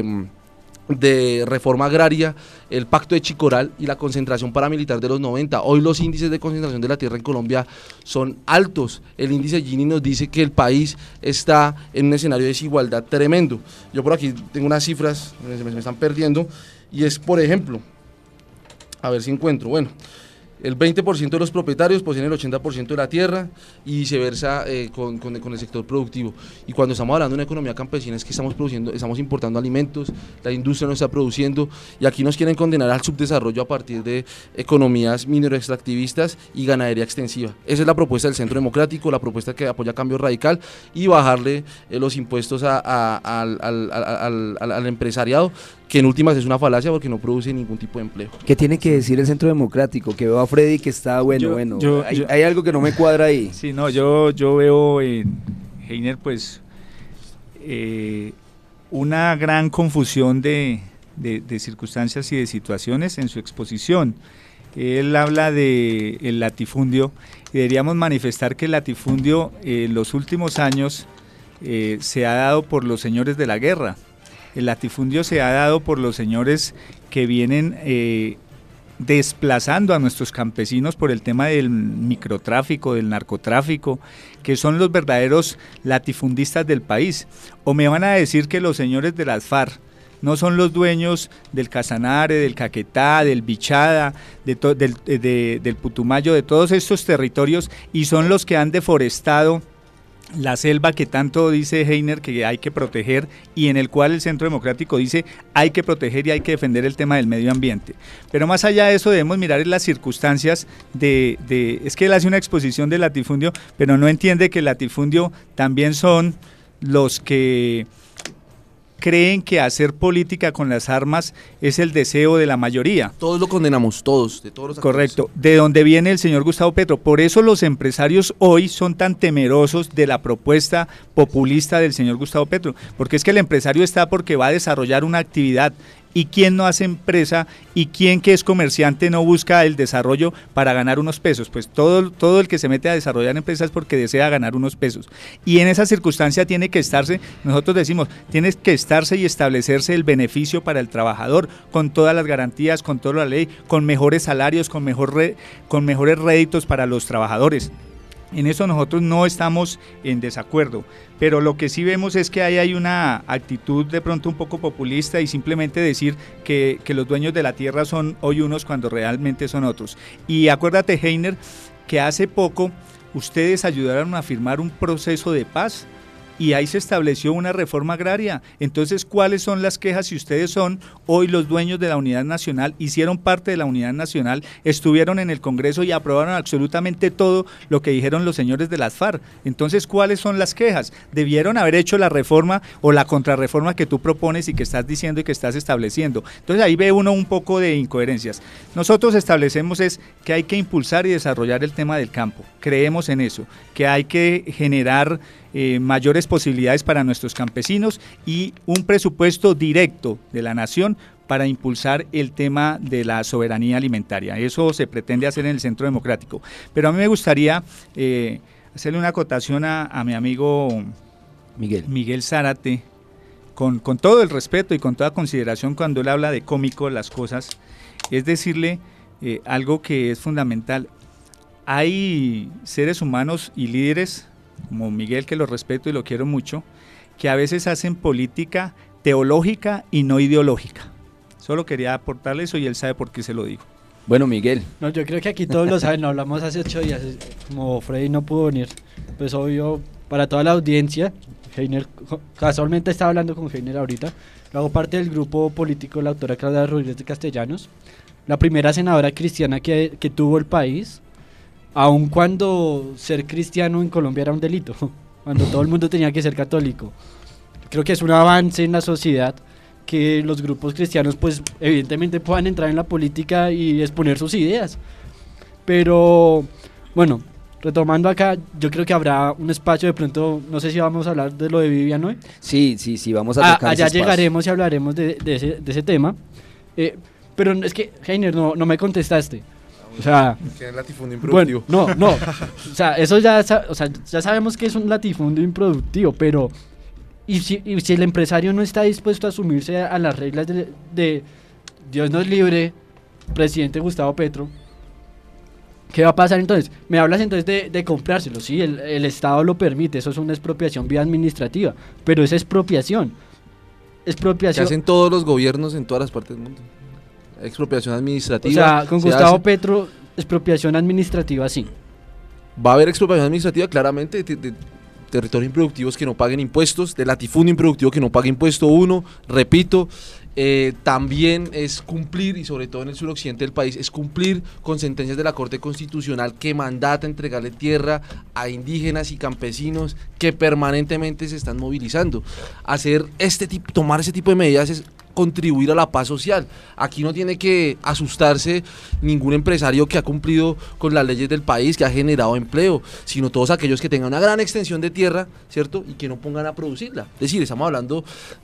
de reforma agraria, el pacto de Chicoral y la concentración paramilitar de los noventa. Hoy los índices de concentración de la tierra en Colombia son altos. El índice Gini nos dice que el país está en un escenario de desigualdad tremendo. Yo por aquí tengo unas cifras, se me, me están perdiendo, y es, por ejemplo, a ver si encuentro, bueno, el veinte por ciento de los propietarios poseen el ochenta por ciento de la tierra y viceversa eh, con, con, con el sector productivo. Y cuando estamos hablando de una economía campesina es que estamos produciendo, estamos importando alimentos, la industria no está produciendo y aquí nos quieren condenar al subdesarrollo a partir de economías minero-extractivistas y ganadería extensiva. Esa es la propuesta del Centro Democrático, la propuesta que apoya Cambio Radical y bajarle eh, los impuestos a, a, a, al, al, al, al, al empresariado, que en últimas es una falacia porque no produce ningún tipo de empleo. ¿Qué tiene que decir el Centro Democrático? Que veo a Freddy que está bueno, yo, bueno. Yo, hay, yo, hay algo que no me cuadra ahí. Sí, no, yo, yo veo en Heiner pues eh, una gran confusión de, de, de circunstancias y de situaciones en su exposición. Él habla de el latifundio y deberíamos manifestar que el latifundio eh, en los últimos años eh, se ha dado por los señores de la guerra. El latifundio se ha dado por los señores que vienen eh, desplazando a nuestros campesinos por el tema del microtráfico, del narcotráfico, que son los verdaderos latifundistas del país. O me van a decir que los señores de las FARC no son los dueños del Casanare, del Caquetá, del Bichada, de to, del, de, del Putumayo, de todos estos territorios, y son los que han deforestado la selva que tanto dice Heiner que hay que proteger y en el cual el Centro Democrático dice hay que proteger y hay que defender el tema del medio ambiente. Pero más allá de eso debemos mirar las circunstancias de, de es que él hace una exposición del latifundio, pero no entiende que el latifundio también son los que creen que hacer política con las armas es el deseo de la mayoría. Todos lo condenamos, todos, de todos los actores. Correcto, de donde viene el señor Gustavo Petro. Por eso los empresarios hoy son tan temerosos de la propuesta populista del señor Gustavo Petro, porque es que el empresario está porque va a desarrollar una actividad y quién no hace empresa y quién que es comerciante no busca el desarrollo para ganar unos pesos. Pues todo, todo el que se mete a desarrollar empresas es porque desea ganar unos pesos. Y en esa circunstancia tiene que estarse, nosotros decimos, tiene que estarse y establecerse el beneficio para el trabajador con todas las garantías, con toda la ley, con mejores salarios, con, mejor re, con mejores réditos para los trabajadores. En eso nosotros no estamos en desacuerdo, pero lo que sí vemos es que ahí hay una actitud de pronto un poco populista y simplemente decir que, que los dueños de la tierra son hoy unos cuando realmente son otros. Y acuérdate, Heiner, que hace poco ustedes ayudaron a firmar un proceso de paz y ahí se estableció una reforma agraria. Entonces, ¿cuáles son las quejas si ustedes son hoy los dueños de la Unidad Nacional, hicieron parte de la Unidad Nacional, estuvieron en el Congreso y aprobaron absolutamente todo lo que dijeron los señores de las FARC? Entonces, ¿cuáles son las quejas? Debieron haber hecho la reforma o la contrarreforma que tú propones y que estás diciendo y que estás estableciendo. Entonces, ahí ve uno un poco de incoherencias. Nosotros establecemos es que hay que impulsar y desarrollar el tema del campo. Creemos en eso, que hay que generar Eh, mayores posibilidades para nuestros campesinos y un presupuesto directo de la nación para impulsar el tema de la soberanía alimentaria. Eso se pretende hacer en el Centro Democrático. Pero a mí me gustaría eh, hacerle una acotación a, a mi amigo Miguel, Miguel Zárate, con, con todo el respeto y con toda consideración cuando él habla de cómico las cosas, es decirle eh, algo que es fundamental. Hay seres humanos y líderes como Miguel, que lo respeto y lo quiero mucho, que a veces hacen política teológica y no ideológica. Solo quería aportarle eso y él sabe por qué se lo digo. Bueno, Miguel. No, yo creo que aquí todos lo saben, no hablamos hace ocho días, como Freddy no pudo venir, pues obvio, para toda la audiencia, Heiner, casualmente estaba hablando con Heiner ahorita, yo hago parte del grupo político la autora Claudia Rodríguez de Castellanos, la primera senadora cristiana que, que tuvo el país, aun cuando ser cristiano en Colombia era un delito, cuando todo el mundo tenía que ser católico. Creo que es un avance en la sociedad que los grupos cristianos pues evidentemente puedan entrar en la política y exponer sus ideas. Pero bueno, retomando acá, yo creo que habrá un espacio de pronto, no sé si vamos a hablar de lo de Vivian hoy. Sí, sí, sí, vamos a tocar a, Allá ese llegaremos y hablaremos de, de, ese, de ese tema. Eh, pero es que, Heiner, no, no me contestaste. O sea, que es latifundio improductivo. Bueno, no, no, o sea, eso ya, o sea, ya sabemos que es un latifundio improductivo, pero y si, y si el empresario no está dispuesto a asumirse a, a las reglas de, de Dios nos libre, presidente Gustavo Petro, ¿qué va a pasar entonces? Me hablas entonces de, de comprárselo, sí, el, el Estado lo permite, eso es una expropiación vía administrativa, pero es expropiación, expropiación. Que hacen todos los gobiernos en todas las partes del mundo. Expropiación administrativa. O sea, con Gustavo hace... Petro, expropiación administrativa, sí. Va a haber expropiación administrativa, claramente, de, de territorios improductivos que no paguen impuestos, de latifundio improductivo que no pague impuesto uno, repito, eh, también es cumplir, y sobre todo en el suroccidente del país, es cumplir con sentencias de la Corte Constitucional que mandata entregarle tierra a indígenas y campesinos que permanentemente se están movilizando. Hacer este tipo, tomar ese tipo de medidas es contribuir a la paz social. Aquí no tiene que asustarse ningún empresario que ha cumplido con las leyes del país, que ha generado empleo, sino todos aquellos que tengan una gran extensión de tierra, ¿cierto? Y que no pongan a producirla. Es decir, estamos hablando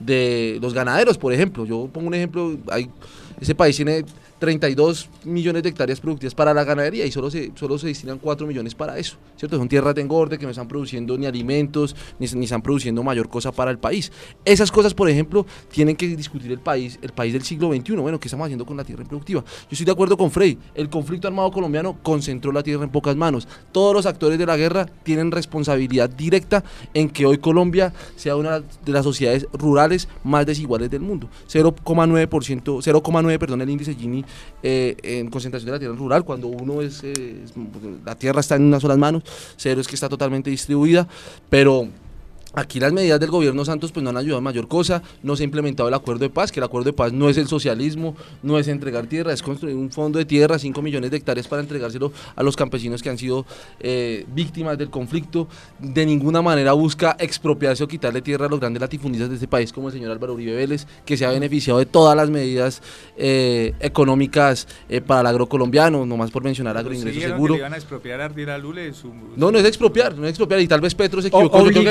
de los ganaderos, por ejemplo. Yo pongo un ejemplo, hay, ese país tiene treinta y dos millones de hectáreas productivas para la ganadería y solo se, solo se destinan cuatro millones para eso, ¿cierto? Son tierras de engorde que no están produciendo ni alimentos, ni, ni están produciendo mayor cosa para el país. Esas cosas, por ejemplo, tienen que discutir el país, el país del siglo veintiuno. Bueno, ¿qué estamos haciendo con la tierra improductiva? Yo estoy de acuerdo con Frey, el conflicto armado colombiano concentró la tierra en pocas manos. Todos los actores de la guerra tienen responsabilidad directa en que hoy Colombia sea una de las sociedades rurales más desiguales del mundo. cero coma nueve por ciento, cero coma nueve, perdón, el índice Gini Eh, en concentración de la tierra rural, cuando uno es, eh, es, la tierra está en unas solas manos, cero es que está totalmente distribuida, pero aquí las medidas del gobierno Santos pues no han ayudado a mayor cosa, no se ha implementado el acuerdo de paz, que el acuerdo de paz no es el socialismo, no es entregar tierra, es construir un fondo de tierra, cinco millones de hectáreas para entregárselo a los campesinos que han sido eh, víctimas del conflicto. De ninguna manera busca expropiarse o quitarle tierra a los grandes latifundistas de este país, como el señor Álvaro Uribe Vélez, que se ha beneficiado de todas las medidas eh, económicas eh, para el agrocolombiano, nomás por mencionar agroingreso seguro. Que le iban a expropiar a Ardila Lule, su, su... No, no es expropiar, no es expropiar, y tal vez Petro se equivocó. O, obligar a comprar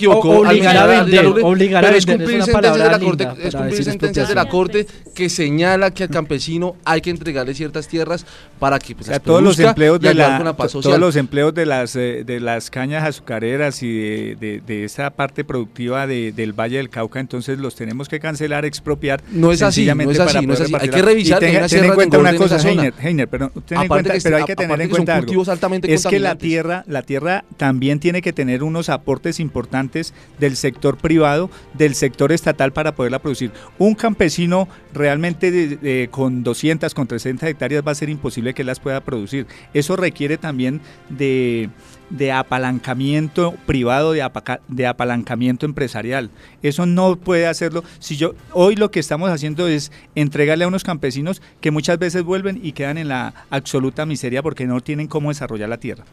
equivocó. O- obligar al- a al- vender, al- obligar a pero es vender es cumplir una sentencias de la palabra corte, linda es para cumplir decir sentencias de la expropiación. corte que señala que al campesino hay que entregarle ciertas tierras para que pues, O sea, las todos los produzca empleos y de ayudar la, con la paz to- social. todos los empleos de las eh, de las cañas azucareras y de, de, de esa parte productiva de, del Valle del Cauca, entonces los tenemos que cancelar, expropiar. No es así, sencillamente no es para así, no es poder así. Hay repartir que la- revisar y que hay tenga- unas ten en sierras de cuenta una engorde en cosa, esa zona. Heiner, Heiner, pero ten en Aparte cuenta, que pero hay este- que tener aparte en que son cuenta algo. cultivos altamente Es que la contaminantes. tierra, la tierra también tiene que tener unos aportes importantes del sector privado, del sector estatal para poderla producir. Un campesino realmente de- de- con doscientas, con trescientas hectáreas va a ser imposible que las pueda producir. Eso requiere también de, de apalancamiento privado, de, apaca- de apalancamiento empresarial. Eso no puede hacerlo. Si yo hoy lo que estamos haciendo es entregarle a unos campesinos que muchas veces vuelven y quedan en la absoluta miseria porque no tienen cómo desarrollar la tierra.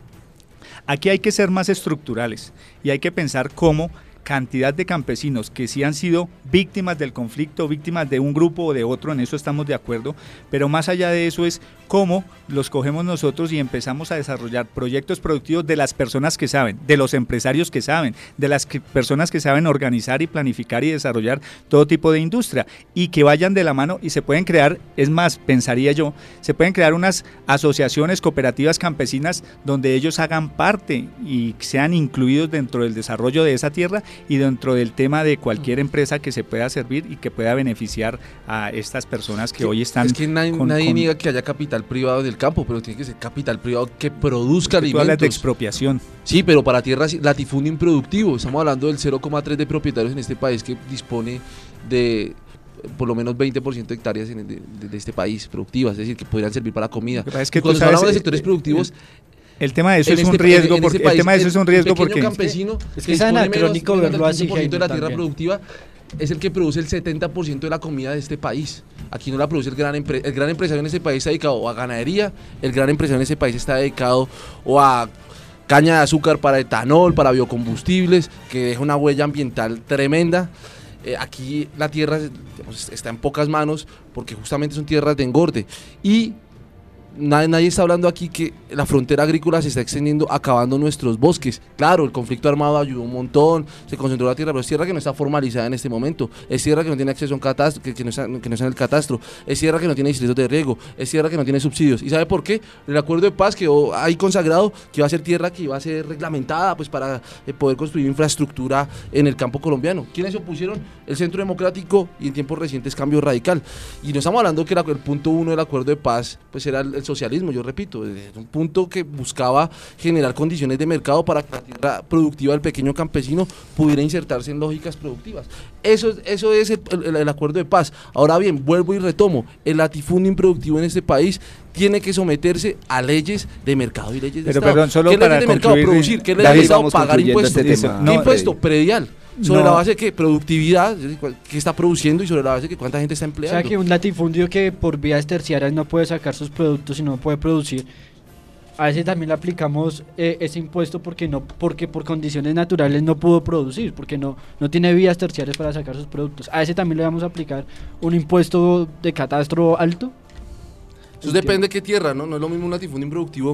Aquí hay que ser más estructurales y hay que pensar cómo cantidad de campesinos que sí han sido víctimas del conflicto, víctimas de un grupo o de otro, en eso estamos de acuerdo, pero más allá de eso es cómo los cogemos nosotros y empezamos a desarrollar proyectos productivos de las personas que saben, de los empresarios que saben, de las que, personas que saben organizar y planificar y desarrollar todo tipo de industria y que vayan de la mano y se pueden crear, es más, pensaría yo, se pueden crear unas asociaciones cooperativas campesinas donde ellos hagan parte y sean incluidos dentro del desarrollo de esa tierra y dentro del tema de cualquier empresa que se pueda servir y que pueda beneficiar a estas personas que hoy están... Es que nadie, con- nadie con- niega que haya capital privado del campo, pero tiene que ser capital privado que produzca Tú hablas de alimentos. expropiación. Sí, pero para tierras latifundio improductivo. Estamos hablando del cero coma tres de propietarios en este país que dispone de eh, por lo menos veinte por ciento de hectáreas en el- de, de- de este país productivas, es decir, que podrían servir para comida. Lo que pasa es que Y cuando tú sabes, hablamos de eh, sectores eh, productivos, El tema de eso en es un este- riesgo, en porque este el país, tema de eso es un riesgo el pequeño porque... campesino Es que es anacrónico menos- verlo así, menos del quince por ciento de la Jaime, tierra también. productiva es el que produce el setenta por ciento de la comida de este país. Aquí no la produce el gran empre- el gran empresario en este país está dedicado o a ganadería, el gran empresario en este país está dedicado o a caña de azúcar para etanol, para biocombustibles, que deja una huella ambiental tremenda. Eh, aquí la tierra digamos, está en pocas manos porque justamente son tierras de engorde y nadie, nadie está hablando aquí que la frontera agrícola se está extendiendo, acabando nuestros bosques. Claro, el conflicto armado ayudó un montón, se concentró la tierra, pero es tierra que no está formalizada en este momento, es tierra que no tiene acceso a un catastro, que, que, no está, que no está en el catastro, es tierra que no tiene distritos de riego, es tierra que no tiene subsidios. ¿Y sabe por qué? El acuerdo de paz quedó ahí consagrado que iba a ser tierra que iba a ser reglamentada pues para eh, poder construir infraestructura en el campo colombiano. ¿Quiénes se opusieron? El Centro Democrático y en tiempos recientes Cambio Radical. Y no estamos hablando que la- el punto uno del acuerdo de paz pues era el, el socialismo, yo repito, es un punto que buscaba generar condiciones de mercado para que la tierra productiva del pequeño campesino pudiera insertarse en lógicas productivas. Eso, es- eso es el, el- el acuerdo de paz. Ahora bien, vuelvo y retomo, el latifundio improductivo en este país tiene que someterse a leyes de mercado y leyes de Pero, Estado. perdón, solo ¿Qué para leyes de mercado? concluir, Producir, ¿qué leyes David, de Estado? vamos Pagar concluyendo impuestos. este tema. ¿Qué No, impuesto? eh, Predial. Sobre no. la base de que productividad, que está produciendo y sobre la base de que cuánta gente está O empleando. sea que un latifundio que por vías terciarias no puede sacar sus productos y no puede producir, a veces también le aplicamos eh, ese impuesto porque no porque por condiciones naturales no pudo producir, porque no, no tiene vías terciarias para sacar sus productos. A ese también le vamos a aplicar un impuesto de catastro alto. Eso depende de qué tierra, ¿no? No es lo mismo un latifundio improductivo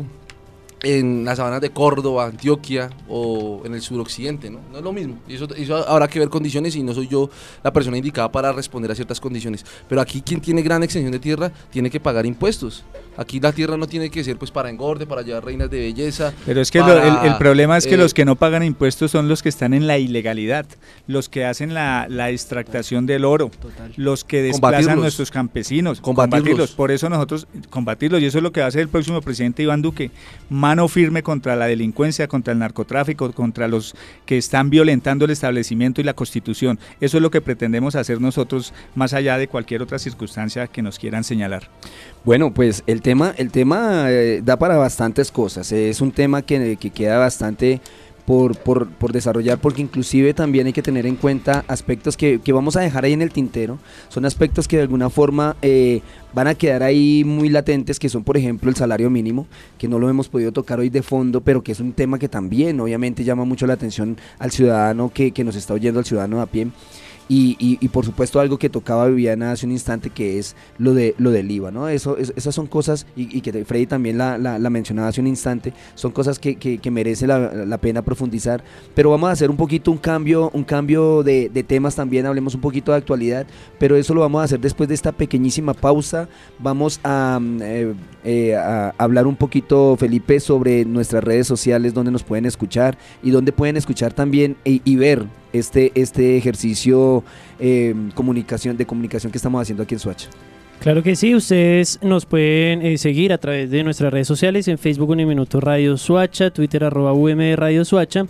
en las sabanas de Córdoba, Antioquia o en el suroccidente, ¿no? No es lo mismo. Y eso, eso habrá que ver condiciones y no soy yo la persona indicada para responder a ciertas condiciones. Pero aquí quien tiene gran extensión de tierra tiene que pagar impuestos. Aquí la tierra no tiene que ser pues para engorde, para llevar reinas de belleza. Pero es que lo- para, el, el problema es que eh, los que no pagan impuestos son los que están en la ilegalidad, los que hacen la, la extractación del oro, Total. los que desplazan Combatirlos. a nuestros campesinos, Combatirlos. Por eso nosotros, combatirlos, y eso es lo que va a hacer el próximo presidente Iván Duque, mano firme contra la delincuencia, contra el narcotráfico, contra los que están violentando el establecimiento y la Constitución. Eso es lo que pretendemos hacer nosotros, más allá de cualquier otra circunstancia que nos quieran señalar. Bueno, pues el tema, el tema eh, da para bastantes cosas. Es un tema que, que queda bastante por, por, por desarrollar, porque inclusive también hay que tener en cuenta aspectos que, que vamos a dejar ahí en el tintero. Son aspectos que de alguna forma eh, van a quedar ahí muy latentes, que son por ejemplo el salario mínimo, que no lo hemos podido tocar hoy de fondo, pero que es un tema que también obviamente llama mucho la atención al ciudadano que, que nos está oyendo, al ciudadano de a pie. Y, y, y por supuesto algo que tocaba Viviana hace un instante, que es lo de lo del I V A, ¿no? Eso, es, esas son cosas, y, y que Freddy también la, la, la mencionaba hace un instante, son cosas que, que, que merece la, la pena profundizar, pero vamos a hacer un poquito un cambio, un cambio de, de temas también, hablemos un poquito de actualidad, pero eso lo vamos a hacer después de esta pequeñísima pausa. Vamos a, eh, eh, a hablar un poquito, Felipe, sobre nuestras redes sociales, donde nos pueden escuchar y donde pueden escuchar también y, y ver este, este ejercicio eh, comunicación, de comunicación que estamos haciendo aquí en Soacha. Claro que sí, ustedes nos pueden eh, seguir a través de nuestras redes sociales, en Facebook Uniminuto Radio Soacha, Twitter arroba U M Radio Soacha.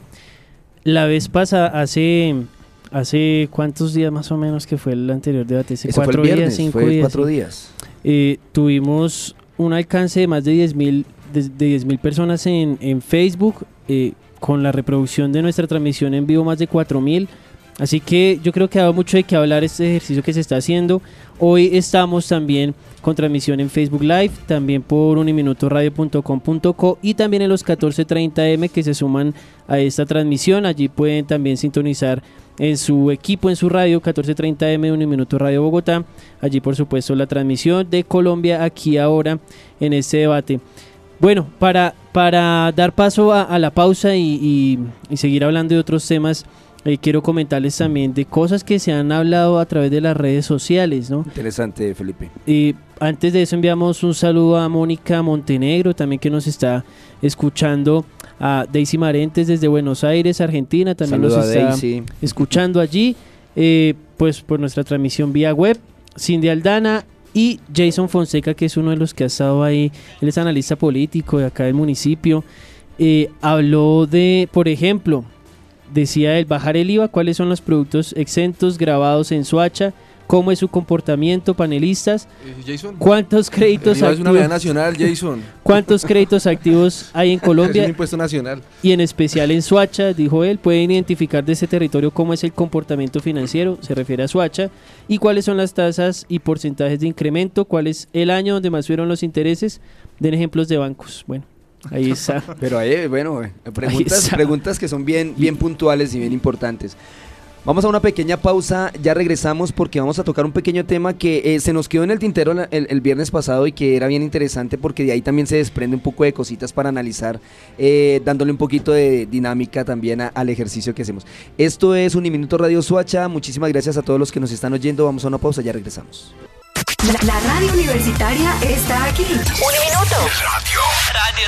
La vez pasada, hace, hace cuántos días más o menos que fue el anterior debate, hace Eso cuatro fue el viernes, días, cinco fue días. cuatro sí. días. Eh, tuvimos un alcance de más de diez mil de, de diez mil personas en, en Facebook, eh, con la reproducción de nuestra transmisión en vivo más de cuatro mil. Así que yo creo que ha dado mucho de qué hablar este ejercicio que se está haciendo. Hoy estamos también con transmisión en Facebook Live, también por uniminuto radio punto com punto co y también en los catorce treinta eme que se suman a esta transmisión. Allí pueden también sintonizar en su equipo, en su radio, catorce treinta eme de Uniminuto Radio Bogotá. Allí, por supuesto, la transmisión de Colombia aquí ahora en este debate. Bueno, para, para dar paso a, a la pausa y, y, y seguir hablando de otros temas, eh, quiero comentarles también de cosas que se han hablado a través de las redes sociales, ¿no? Interesante, Felipe. Y antes de eso enviamos un saludo a Mónica Montenegro, también que nos está escuchando, a Daisy Marentes desde Buenos Aires, Argentina, también Saludo nos a está Daisy. escuchando allí, eh, pues por nuestra transmisión vía web. Cindy Aldana y Jason Fonseca, que es uno de los que ha estado ahí, él es analista político de acá del municipio, eh, habló de, por ejemplo, decía él, bajar el I V A, cuáles son los productos exentos grabados en Soacha, cómo es su comportamiento, panelistas, Eh, Jason, cuántos créditos el I V A es una medida activos, nacional, Jason. cuántos créditos activos hay en Es un Colombia impuesto nacional. y en especial en Soacha, dijo él, pueden identificar de ese territorio cómo es el comportamiento financiero, se refiere a Soacha, y cuáles son las tasas y porcentajes de incremento, cuál es el año donde más subieron los intereses, den ejemplos de bancos. Bueno, ahí está. Pero ahí, bueno, eh, preguntas, está. preguntas que son bien, bien puntuales y bien importantes. Vamos a una pequeña pausa, ya regresamos porque vamos a tocar un pequeño tema que eh, se nos quedó en el tintero la- el, el viernes pasado y que era bien interesante porque de ahí también se desprende un poco de cositas para analizar, eh, dándole un poquito de dinámica también a- al ejercicio que hacemos. Esto es Uniminuto Radio Soacha, muchísimas gracias a todos los que nos están oyendo, vamos a una pausa, ya regresamos. La, la radio universitaria está aquí. Uniminuto. Radio. Radio.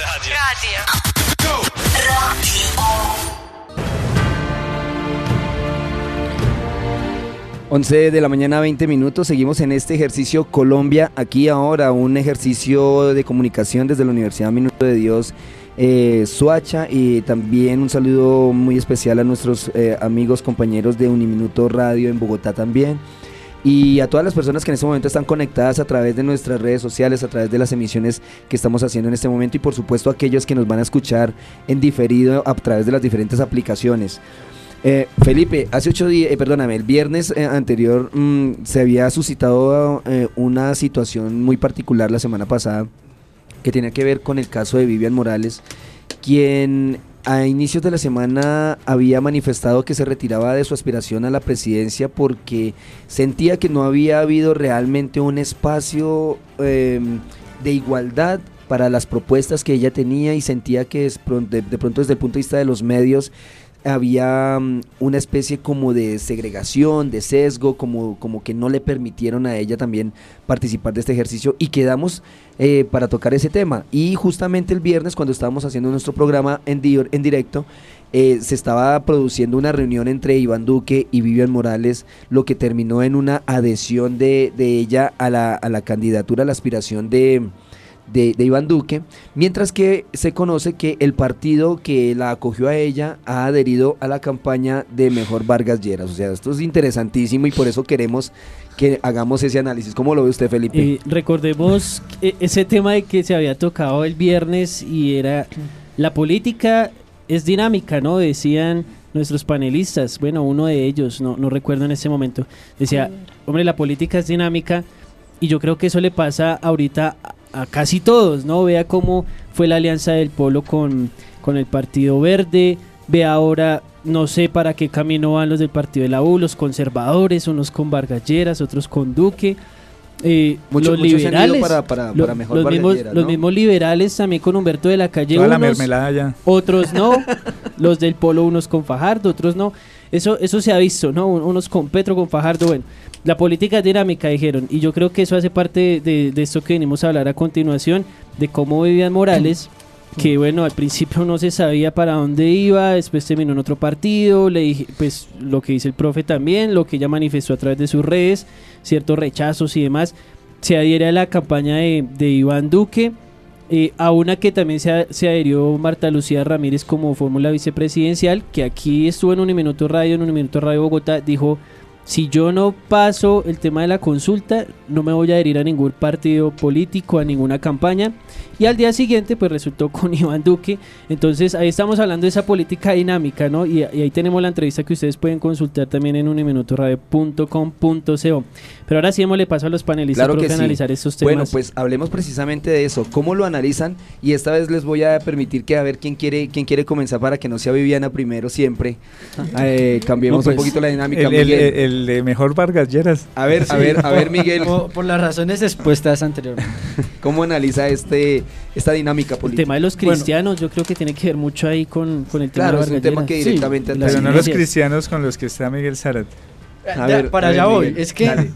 Radio. Radio. once de la mañana, veinte minutos, seguimos en este ejercicio Colombia, aquí ahora, un ejercicio de comunicación desde la Universidad Minuto de Dios, eh, Soacha, y también un saludo muy especial a nuestros eh, amigos, compañeros de Uniminuto Radio en Bogotá también, y a todas las personas que en este momento están conectadas a través de nuestras redes sociales, a través de las emisiones que estamos haciendo en este momento, y por supuesto a aquellos que nos van a escuchar en diferido a través de las diferentes aplicaciones. Eh, Felipe, hace ocho días, eh, perdóname, el viernes eh, anterior mmm, se había suscitado eh, una situación muy particular la semana pasada que tenía que ver con el caso de Vivian Morales, quien a inicios de la semana había manifestado que se retiraba de su aspiración a la presidencia porque sentía que no había habido realmente un espacio eh, de igualdad para las propuestas que ella tenía y sentía que de pronto, de pronto desde el punto de vista de los medios había um, una especie como de segregación, de sesgo, como, como que no le permitieron a ella también participar de este ejercicio y quedamos eh, para tocar ese tema. Y justamente el viernes cuando estábamos haciendo nuestro programa en, di en directo, eh, se estaba produciendo una reunión entre Iván Duque y Vivian Morales, lo que terminó en una adhesión de, de ella a la, a la candidatura, a la aspiración de... De, de Iván Duque, mientras que se conoce que el partido que la acogió a ella ha adherido a la campaña de Mejor Vargas Lleras. O sea, esto es interesantísimo y por eso queremos que hagamos ese análisis. ¿Cómo lo ve usted, Felipe? Eh, recordemos eh, ese tema de que se había tocado el viernes y era la política es dinámica, ¿no? Decían nuestros panelistas, bueno, uno de ellos, no, no recuerdo en ese momento, decía, hombre, la política es dinámica y yo creo que eso le pasa ahorita a, a casi todos, ¿no? Vea cómo fue la alianza del Polo con, con el Partido Verde, vea ahora no sé para qué camino van los del partido de la U, los conservadores, unos con Vargas Lleras, otros con Duque. Eh, Mucho- los muchos se han ido liberales, para- para- lo- para mejor los, Vargas mismos, Lleras, los ¿no? mismos liberales también con Humberto de la Calle, Toda la unos, mermelada ya. otros no, los del Polo unos con Fajardo, otros no. Eso, eso se ha visto, ¿no? Unos con Petro, con Fajardo, bueno. La política es dinámica, dijeron, y yo creo que eso hace parte de, de esto que venimos a hablar a continuación, de cómo Vivian Morales, que bueno, al principio no se sabía para dónde iba, después terminó en otro partido, le dije, pues lo que dice el profe también, lo que ella manifestó a través de sus redes, ciertos rechazos y demás, se adhiere a la campaña de, de Iván Duque, eh, a una que también se, a- se adhirió Marta Lucía Ramírez como fórmula vicepresidencial, que aquí estuvo en Uniminuto Radio, en Uniminuto Radio Bogotá, dijo, si yo no paso el tema de la consulta, no me voy a adherir a ningún partido político, a ninguna campaña. Y al día siguiente, pues resultó con Iván Duque. Entonces, ahí estamos hablando de esa política dinámica, ¿no? Y, y ahí tenemos la entrevista que ustedes pueden consultar también en uniminutoradio punto com punto co. Pero ahora sí, démosle paso a los panelistas Claro para que sí. analizar estos temas. Bueno, pues hablemos precisamente de eso, cómo lo analizan, y esta vez les voy a permitir que a ver quién quiere quién quiere comenzar para que no sea Viviana primero siempre. Eh, cambiemos No, pues, un poquito la dinámica, El, el- Miguel. el de mejor Vargas Lleras. A ver, a ver, a ver, Miguel, Por, por las razones expuestas anteriormente. ¿cómo analiza este esta dinámica el política? tema de los cristianos, yo creo que tiene que ver mucho ahí con, con el tema Claro, de es un Vargas tema Lleras. que Sí, directamente y las Pero no los iglesias. cristianos con los que está Miguel Zárate. A Ya, ver, para a ver, allá voy. Miguel, Es que dale.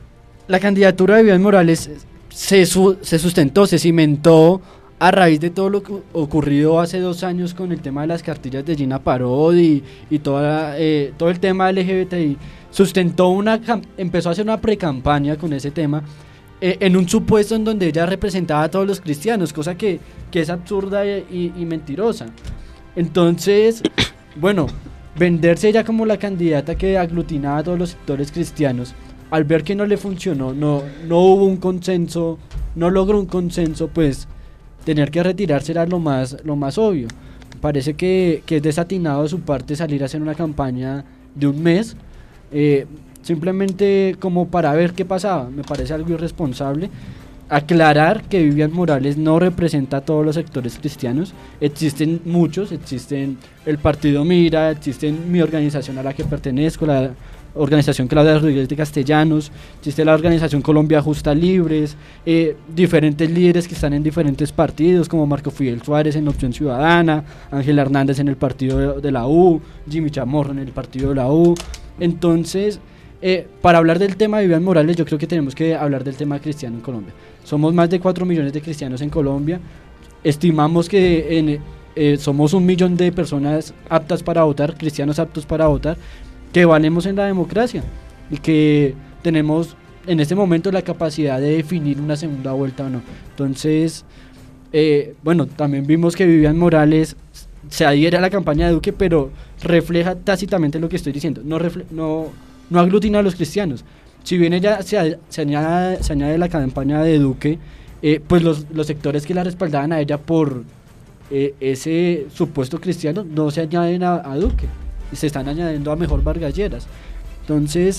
la candidatura de Vivian Morales se, su- se sustentó, se cimentó a raíz de todo lo que ocurrido hace dos años con el tema de las cartillas de Gina Parodi y toda, eh, todo el tema L G B T I. Sustentó una, cam- empezó a hacer una precampaña con ese tema eh, en un supuesto en donde ella representaba a todos los cristianos, cosa que, que es absurda y, y mentirosa. Entonces, bueno, venderse ella como la candidata que aglutinaba a todos los sectores cristianos, al ver que no le funcionó, no, no hubo un consenso, no logró un consenso, pues tener que retirarse era lo más, lo más obvio. Parece que, que es desatinado de su parte salir a hacer una campaña de un mes, eh, simplemente como para ver qué pasaba. Me parece algo irresponsable. Aclarar que Vivian Morales no representa a todos los sectores cristianos. Existen muchos, existen el Partido Mira, existen mi organización a la que pertenezco, la organización Claudia Rodríguez de Castellanos, existe la organización Colombia Justa Libres, eh, diferentes líderes que están en diferentes partidos, como Marco Fidel Suárez en Opción Ciudadana, Ángel Hernández en el partido de, de la U, Jimmy Chamorro en el partido de la U. Entonces, eh, para hablar del tema de Vivian Morales, yo creo que tenemos que hablar del tema cristiano en Colombia. Somos más de cuatro millones de cristianos en Colombia. Estimamos que en, eh, somos un millón de personas aptas para votar, cristianos aptos para votar, que valemos en la democracia y que tenemos en este momento la capacidad de definir una segunda vuelta o no. Entonces, eh, bueno, también vimos que Vivian Morales se adhiere a la campaña de Duque, pero refleja tácitamente lo que estoy diciendo. No, refle- no, no aglutina a los cristianos. Si bien ella se, ad- se, añade, se añade a la campaña de Duque, eh, pues los, los sectores que la respaldaban a ella por eh, ese supuesto cristiano no se añaden a, a Duque, se están añadiendo a mejor Vargas Lleras. Entonces,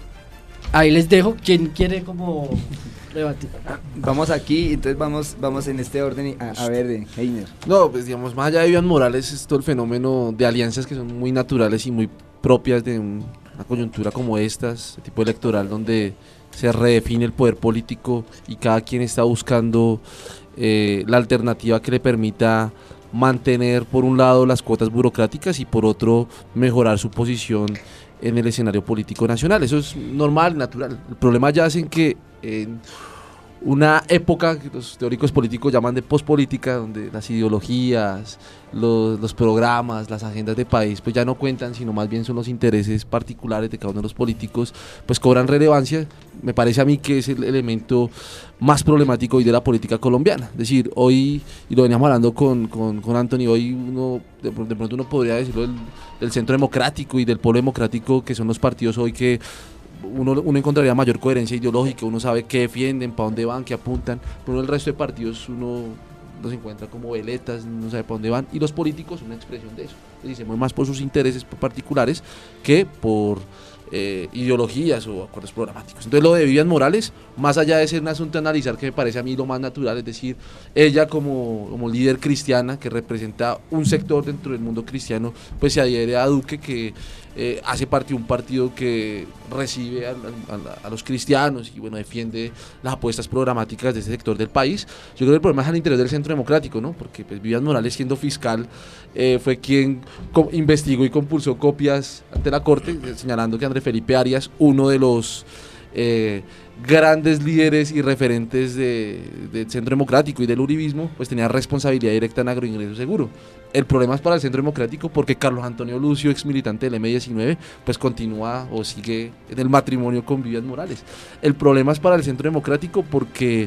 ahí les dejo. ¿Quién quiere como rebatir? Vamos aquí, entonces vamos vamos en este orden y- a, a ver, de Heiner. No, pues digamos, más allá de Iván Morales, es todo el fenómeno de alianzas que son muy naturales y muy propias de un- una coyuntura como estas, de tipo electoral, donde se redefine el poder político y cada quien está buscando eh, la alternativa que le permita mantener por un lado las cuotas burocráticas y por otro mejorar su posición en el escenario político nacional. Eso es normal, natural. El problema ya es en que en una época que los teóricos políticos llaman de pospolítica, donde las ideologías, los, los programas, las agendas de país, pues ya no cuentan, sino más bien son los intereses particulares de cada uno de los políticos, pues cobran relevancia. Me parece a mí que es el elemento más problemático hoy de la política colombiana. Es decir, hoy, y lo veníamos hablando con, con, con Anthony, hoy uno, de, de pronto uno podría decirlo del, del centro democrático y del polo democrático, que son los partidos hoy que Uno, uno encontraría mayor coherencia ideológica, uno sabe qué defienden, para dónde van, qué apuntan. Pero el resto de partidos uno los encuentra como veletas, no sabe para dónde van. Y los políticos son una expresión de eso. Es decir, se mueven más por sus intereses particulares que por eh, ideologías o acuerdos programáticos. Entonces lo de Vivian Morales, más allá de ser un asunto de analizar, que me parece a mí lo más natural, es decir, ella como, como líder cristiana que representa un sector dentro del mundo cristiano, pues se adhiere a Duque, que eh, hace parte de un partido que recibe a, a, a los cristianos y bueno, defiende las apuestas programáticas de ese sector del país. Yo creo que el problema es al interior del Centro Democrático, ¿no? Porque pues Vivian Morales, siendo fiscal, eh, fue quien co- investigó y compulsó copias ante la Corte, eh, señalando que André Felipe Arias, uno de los eh, grandes líderes y referentes de, del Centro Democrático y del uribismo, pues tenía responsabilidad directa en agroingreso seguro. El problema es para el Centro Democrático porque Carlos Antonio Lucio, ex militante del eme diecinueve, pues continúa o sigue en el matrimonio con Vivian Morales. El problema es para el Centro Democrático porque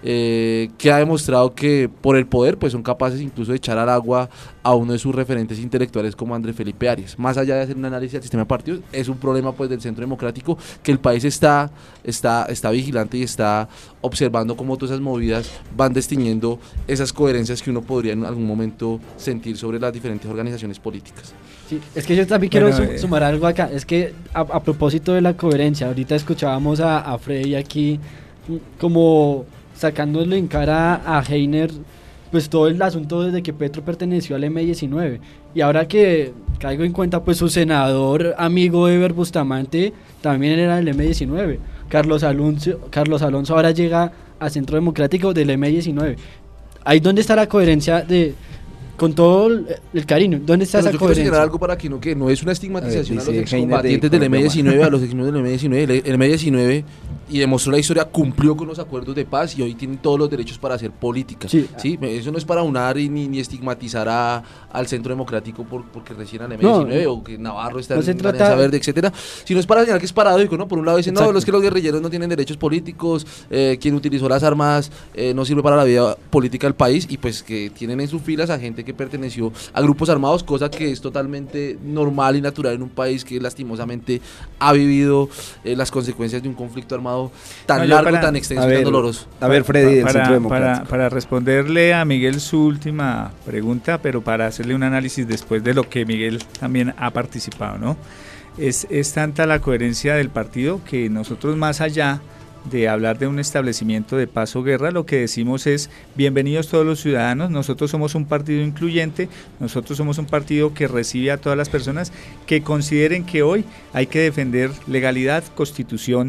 eh, que ha demostrado que por el poder pues son capaces incluso de echar al agua a uno de sus referentes intelectuales como André Felipe Arias. Más allá de hacer un análisis del sistema de partidos, es un problema pues del Centro Democrático que el país está, está, está vigilante y está observando cómo todas esas movidas van destiñendo esas coherencias que uno podría en algún momento sentir sobre las diferentes organizaciones políticas. Sí, es que yo también quiero Bueno, su- eh. sumar algo acá. Es que a, a propósito de la coherencia, ahorita escuchábamos a, a Freddy aquí mm, como sacándole en cara a Heiner pues todo el asunto desde que Petro perteneció al eme diecinueve. Y ahora que caigo en cuenta, pues su senador amigo Eber Bustamante también era del eme diecinueve. Carlos Alonso, Carlos Alonso ahora llega a Centro Democrático del eme diecinueve. Ahí donde está la coherencia de... Con todo el, el cariño, ¿dónde está Pero esa yo quiero señalar coherencia? algo para que no, que no es una estigmatización a, A los ver, dice Heiner de excombatientes del eme Colombia. diecinueve, a los exmiembros del eme diecinueve. El, el eme diecinueve, y demostró la historia, cumplió con los acuerdos de paz y hoy tienen todos los derechos para hacer política. Sí. ¿Sí? Eso no es para unar y ni, ni estigmatizar a, al Centro Democrático por, porque recién al eme No, diecinueve o que Navarro está no en se la trata- Alianza Verde, etcétera, sino es para señalar que es paradójico, ¿no? Por un lado dicen, no, Exacto. los que los guerrilleros no tienen derechos políticos, eh, quien utilizó las armas eh, no sirve para la vida política del país, y pues que tienen en sus filas a gente que perteneció a grupos armados, cosa que es totalmente normal y natural en un país que lastimosamente ha vivido eh, las consecuencias de un conflicto armado tan No, yo largo, para- tan extenso a y tan ver, doloroso. A ver, Freddy, del para, Centro para, Democrático. para responderle a Miguel su última pregunta, pero para hacerle un análisis después de lo que Miguel también ha participado, ¿no? Es, es tanta la coherencia del partido que nosotros, más allá de hablar de un establecimiento de paz o guerra, lo que decimos es: bienvenidos todos los ciudadanos, nosotros somos un partido incluyente, nosotros somos un partido que recibe a todas las personas que consideren que hoy hay que defender legalidad, constitución,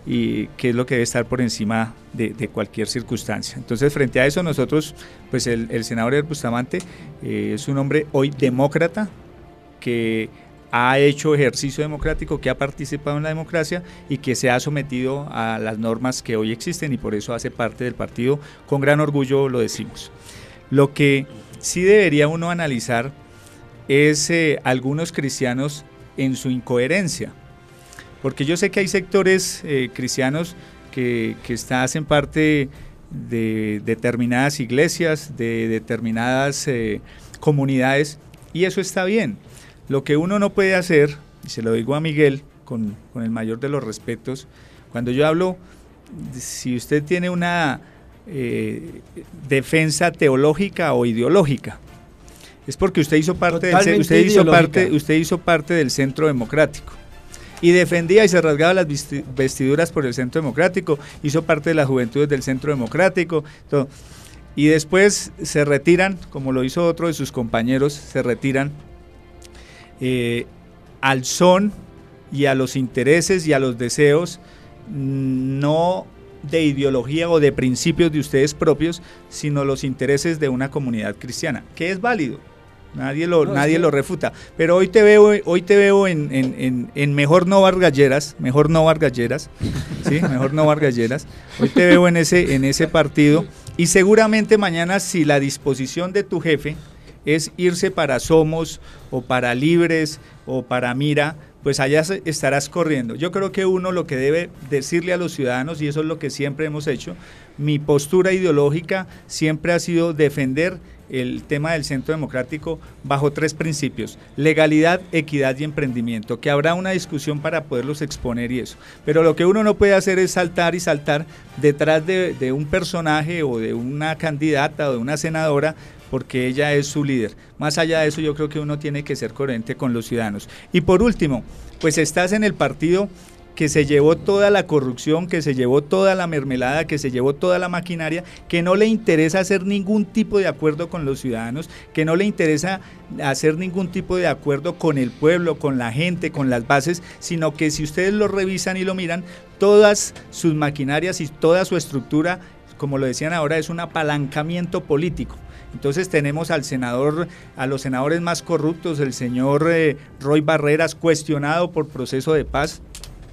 y que es lo que debe estar por encima de, de cualquier circunstancia. Entonces, frente a eso, nosotros, pues el, el senador Eber Bustamante eh, es un hombre hoy demócrata, que ha hecho ejercicio democrático, que ha participado en la democracia y que se ha sometido a las normas que hoy existen, y por eso hace parte del partido. Con gran orgullo lo decimos. Lo que sí debería uno analizar es eh, algunos cristianos en su incoherencia, porque yo sé que hay sectores eh, cristianos que, que está, hacen parte de determinadas iglesias, de determinadas eh, comunidades, y eso está bien. Lo que uno no puede hacer, y se lo digo a Miguel con, con el mayor de los respetos, cuando yo hablo, si usted tiene una eh, defensa teológica o ideológica, es porque usted hizo parte del, Totalmente usted hizo ideológica. parte, usted hizo parte del Centro Democrático y defendía y se rasgaba las vesti- vestiduras por el Centro Democrático, hizo parte de las juventudes del Centro Democrático, todo. Y después se retiran, como lo hizo otro de sus compañeros, se retiran eh, al son y a los intereses y a los deseos, no de ideología o de principios de ustedes propios, sino los intereses de una comunidad cristiana, que es válido. Nadie lo, No, nadie es que- lo refuta, pero hoy te veo, hoy te veo en, en, en, en mejor no Vargalleras, mejor no Vargalleras, sí, mejor no Vargalleras. Hoy te veo en ese, en ese partido, y seguramente mañana, si la disposición de tu jefe es irse para Somos o para Libres o para Mira, pues allá se- estarás corriendo. Yo creo que uno lo que debe decirle a los ciudadanos, y eso es lo que siempre hemos hecho, mi postura ideológica siempre ha sido defender el tema del Centro Democrático bajo tres principios: legalidad, equidad y emprendimiento, que habrá una discusión para poderlos exponer y eso. Pero lo que uno no puede hacer es saltar y saltar detrás de, de un personaje o de una candidata o de una senadora porque ella es su líder. Más allá de eso, yo creo que uno tiene que ser coherente con los ciudadanos. Y por último, pues estás en el partido que se llevó toda la corrupción, que se llevó toda la mermelada, que se llevó toda la maquinaria, que no le interesa hacer ningún tipo de acuerdo con los ciudadanos, que no le interesa hacer ningún tipo de acuerdo con el pueblo, con la gente, con las bases, sino que si ustedes lo revisan y lo miran, todas sus maquinarias y toda su estructura, como lo decían ahora, es un apalancamiento político. Entonces tenemos al senador, a los senadores más corruptos, el señor eh, Roy Barreras, cuestionado por proceso de paz,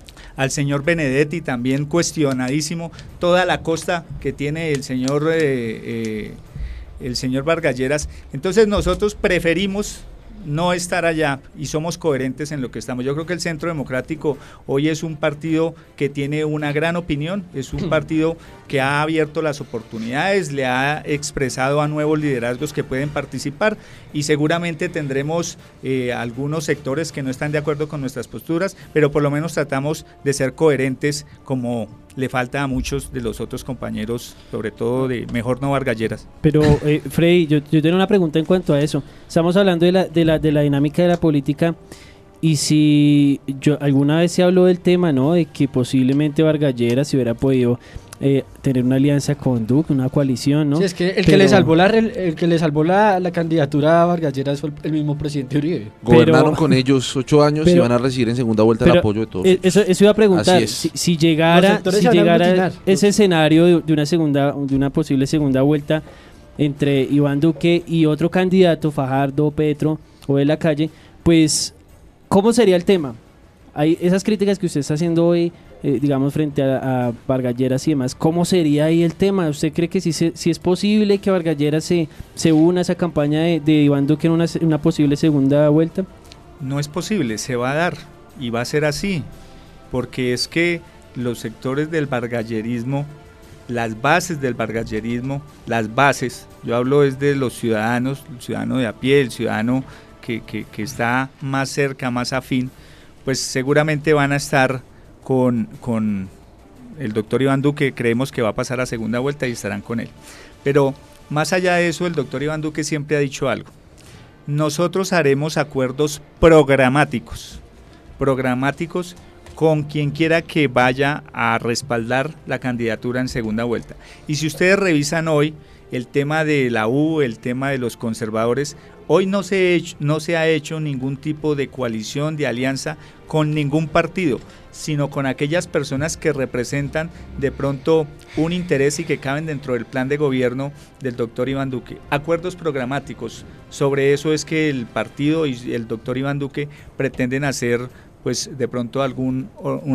al señor Benedetti también cuestionadísimo, toda la costa que tiene el señor eh, eh, el señor Vargas Lleras. Entonces nosotros preferimos no estar allá y somos coherentes en lo que estamos. Yo creo que el Centro Democrático hoy es un partido que tiene una gran opinión, es un partido que ha abierto las oportunidades, le ha expresado a nuevos liderazgos que pueden participar y seguramente tendremos eh, algunos sectores que no están de acuerdo con nuestras posturas, pero por lo menos tratamos de ser coherentes como le falta a muchos de los otros compañeros, sobre todo de Mejor No Vargas Lleras. Pero, eh, Freddy, yo, yo tengo una pregunta en cuanto a eso. Estamos hablando de la, de la, de la dinámica de la política y si yo alguna vez se habló del tema, ¿no? De que posiblemente Vargas Lleras se hubiera podido eh, tener una alianza con Duque, una coalición, ¿no? Sí, es que el pero, que le salvó la el que le salvó la, la candidatura a Vargas Lleras fue el, el mismo presidente Uribe. Gobernaron pero, con ellos ocho años pero, y van a recibir en segunda vuelta el apoyo de todos. Eso, eso iba a preguntar, si, si llegara, si llegara ese escenario de, de una segunda, de una posible segunda vuelta entre Iván Duque y otro candidato, Fajardo, Petro o de la Calle, pues ¿cómo sería el tema? Hay esas críticas que usted está haciendo hoy, eh, digamos, frente a, a Vargas Lleras y demás, ¿cómo sería ahí el tema? ¿Usted cree que sí, se, sí es posible que Vargas Lleras se, se una a esa campaña de, de Iván Duque en una, una posible segunda vuelta? No es posible, se va a dar y va a ser así, porque es que los sectores del vargallerismo, las bases del vargallerismo, las bases, yo hablo es de los ciudadanos, el ciudadano de a pie, el ciudadano que, que, que está más cerca, más afín, pues seguramente van a estar con, con el doctor Iván Duque, creemos que va a pasar a segunda vuelta y estarán con él. Pero más allá de eso, el doctor Iván Duque siempre ha dicho algo. Nosotros haremos acuerdos programáticos, programáticos con quien quiera que vaya a respaldar la candidatura en segunda vuelta. Y si ustedes revisan hoy el tema de la U, el tema de los conservadores, hoy no se, hecho, no se ha hecho ningún tipo de coalición, de alianza con ningún partido, sino con aquellas personas que representan de pronto un interés y que caben dentro del plan de gobierno del doctor Iván Duque. Acuerdos programáticos, sobre eso es que el partido y el doctor Iván Duque pretenden hacer pues de pronto algún,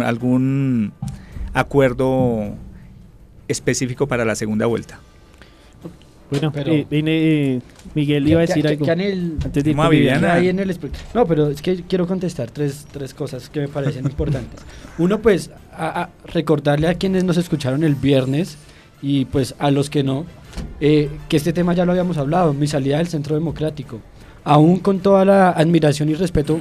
algún acuerdo específico para la segunda vuelta. Bueno, pero, eh, eh, Miguel iba a decir que, algo. Que, que el, antes de Viviana. Ahí en el, no, pero es que quiero contestar tres, tres cosas que me parecen importantes. Uno, pues, a, a recordarle a quienes nos escucharon el viernes y pues a los que no, eh, que este tema ya lo habíamos hablado, mi salida del Centro Democrático. Aún con toda la admiración y respeto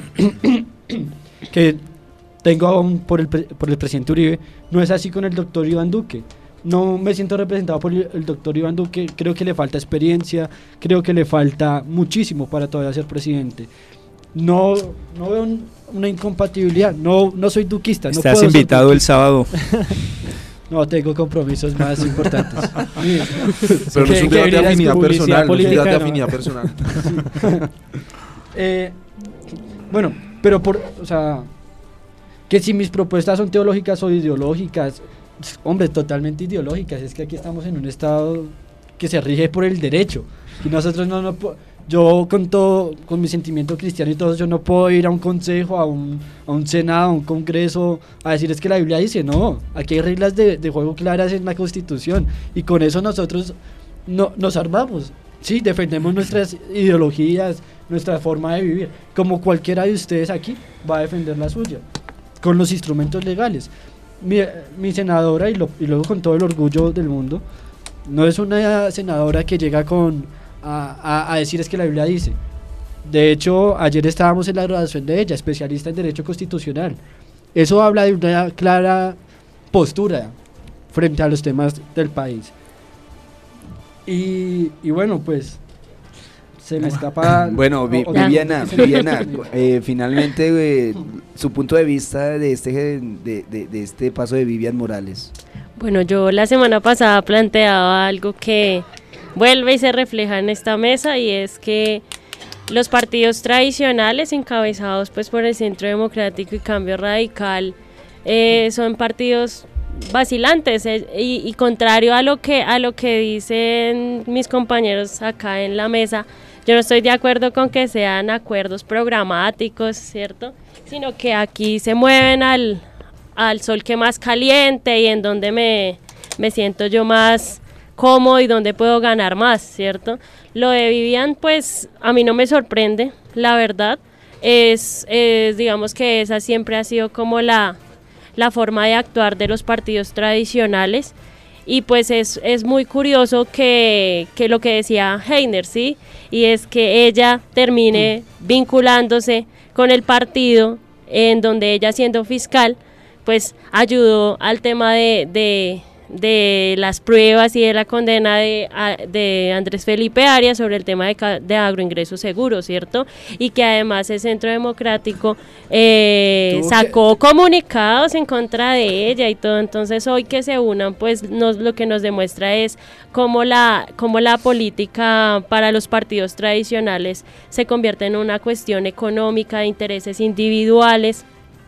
que tengo aún por el, por el presidente Uribe, no es así con el doctor Iván Duque. No me siento representado por el doctor Iván Duque, creo que le falta experiencia, creo que le falta muchísimo para todavía ser presidente. No, no veo un, una incompatibilidad, no, no soy duquista. No Estás puedo invitado ser el sábado. No, tengo compromisos más importantes. Pero no es un debate de afinidad personal, no es un debate de no. afinidad personal. eh, bueno, pero por, o sea, que si mis propuestas son teológicas o ideológicas, hombre, totalmente ideológicas, es que aquí estamos en un estado que se rige por el derecho, y nosotros no, no yo con todo, con mi sentimiento cristiano y todo, yo no puedo ir a un consejo, a un, a un senado, a un congreso, a decir es que la Biblia dice, no, aquí hay reglas de, de juego claras en la Constitución, y con eso nosotros no, nos armamos, sí, defendemos nuestras ideologías, nuestra forma de vivir, como cualquiera de ustedes aquí va a defender la suya, con los instrumentos legales. Mi, mi senadora, y, lo, y luego con todo el orgullo del mundo, no es una senadora que llega con a, a, a decir es que la Biblia dice. De hecho, ayer estábamos en la graduación de ella, especialista en Derecho Constitucional. Eso habla de una clara postura frente a los temas del país. Y, y bueno, pues Se me escapa. Bueno, Vi- o- Viviana, Viviana, eh, finalmente eh, su punto de vista de este de, de- de este paso de Vivian Morales. Bueno, yo la semana pasada planteaba algo que vuelve y se refleja en esta mesa, y es que los partidos tradicionales encabezados pues por el Centro Democrático y Cambio Radical eh, son partidos vacilantes eh, y, y contrario a lo que a lo que dicen mis compañeros acá en la mesa, yo no estoy de acuerdo con que sean acuerdos programáticos, ¿cierto? Sino que aquí se mueven al, al sol que más caliente y en donde me, me siento yo más cómodo y donde puedo ganar más, ¿cierto? Lo de Vivian, pues a mí no me sorprende, la verdad. Es, es digamos que esa siempre ha sido como la, la forma de actuar de los partidos tradicionales. Y pues es, es muy curioso que, que lo que decía Heiner, ¿sí? Y es que ella termine vinculándose con el partido en donde ella, siendo fiscal, pues ayudó al tema de, de, de las pruebas y de la condena de, de Andrés Felipe Arias sobre el tema de, de agroingreso seguro, ¿cierto? Y que además el Centro Democrático eh, sacó que... comunicados en contra de ella y todo. Entonces hoy que se unan, pues nos, lo que nos demuestra es cómo la, cómo la política para los partidos tradicionales se convierte en una cuestión económica de intereses individuales.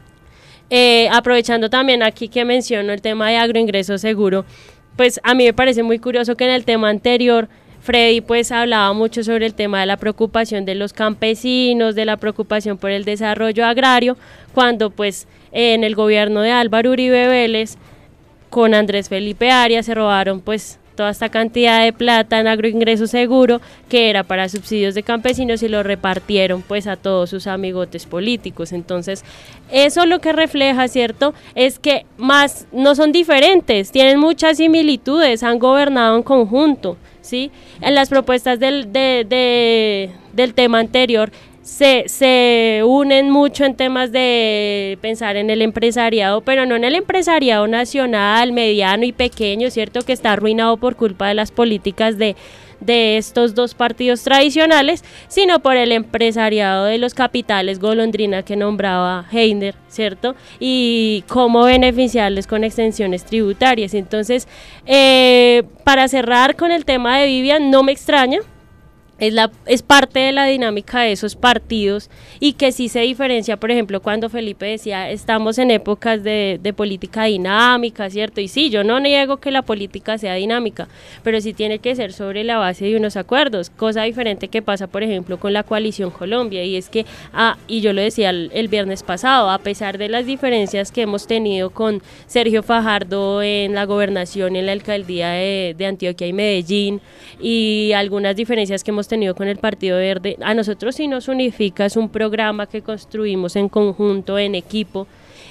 Eh, aprovechando también aquí que menciono el tema de agroingreso seguro, pues a mí me parece muy curioso que en el tema anterior Freddy pues hablaba mucho sobre el tema de la preocupación de los campesinos, de la preocupación por el desarrollo agrario, cuando pues eh, en el gobierno de Álvaro Uribe Vélez con Andrés Felipe Arias se robaron pues toda esta cantidad de plata en agroingreso seguro que era para subsidios de campesinos y lo repartieron pues a todos sus amigotes políticos. Entonces eso lo que refleja, ¿cierto?, es que más no son diferentes, tienen muchas similitudes, han gobernado en conjunto, ¿sí? En las propuestas del, de, de, del tema anterior Se, se unen mucho en temas de pensar en el empresariado, pero no en el empresariado nacional, mediano y pequeño, ¿cierto?, que está arruinado por culpa de las políticas de, de estos dos partidos tradicionales, sino por el empresariado de los capitales golondrina que nombraba Heiner, ¿cierto?, y cómo beneficiarles con extensiones tributarias. Entonces, eh, para cerrar con el tema de Vivian, no me extraña. Es, la, es parte de la dinámica de esos partidos y que sí se diferencia, por ejemplo, cuando Felipe decía estamos en épocas de, de política dinámica, ¿cierto? Y sí, yo no niego que la política sea dinámica, pero sí tiene que ser sobre la base de unos acuerdos, cosa diferente que pasa, por ejemplo, con la Coalición Colombia, y es que, ah, y yo lo decía el, el viernes pasado, a pesar de las diferencias que hemos tenido con Sergio Fajardo en la gobernación, en la alcaldía de, de Antioquia y Medellín, y algunas diferencias que hemos tenido con el Partido Verde, a nosotros sí nos unifica, es un programa que construimos en conjunto, en equipo,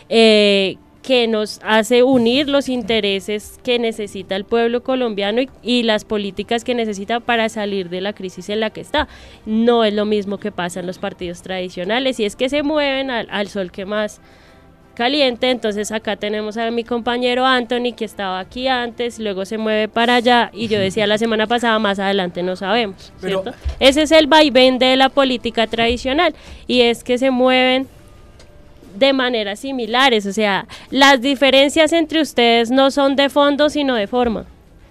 eh, que nos hace unir los intereses que necesita el pueblo colombiano y, y las políticas que necesita para salir de la crisis en la que está. No es lo mismo que pasa en los partidos tradicionales, y es que se mueven al, al sol que más caliente. Entonces acá tenemos a mi compañero Anthony, que estaba aquí antes, luego se mueve para allá, y yo decía la semana pasada, más adelante no sabemos, ¿cierto? Pero ese es el vaivén de la política tradicional, y es que se mueven de maneras similares, o sea, las diferencias entre ustedes no son de fondo, sino de forma.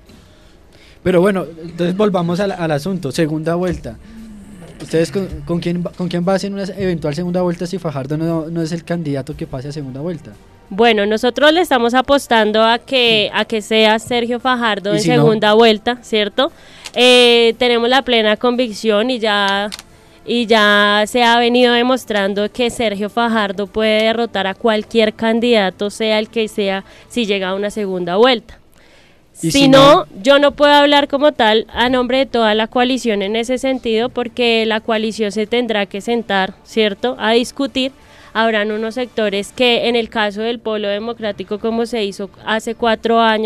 Pero bueno, entonces volvamos al, al asunto, segunda vuelta. ¿Ustedes con, con, quién, con quién va a hacer una eventual segunda vuelta si Fajardo no, no es el candidato que pase a segunda vuelta? Bueno, nosotros le estamos apostando a que, a que sea Sergio Fajardo en si segunda no? vuelta, ¿cierto? Eh, tenemos la plena convicción y ya, y ya se ha venido demostrando que Sergio Fajardo puede derrotar a cualquier candidato, sea el que sea, si llega a una segunda vuelta. Si, si no, no, yo no puedo hablar como tal a nombre de toda la coalición en ese sentido, porque la coalición se tendrá que sentar, ¿cierto?, a discutir. Habrán unos sectores que, en el caso del Polo Democrático, como se hizo hace cuatro años,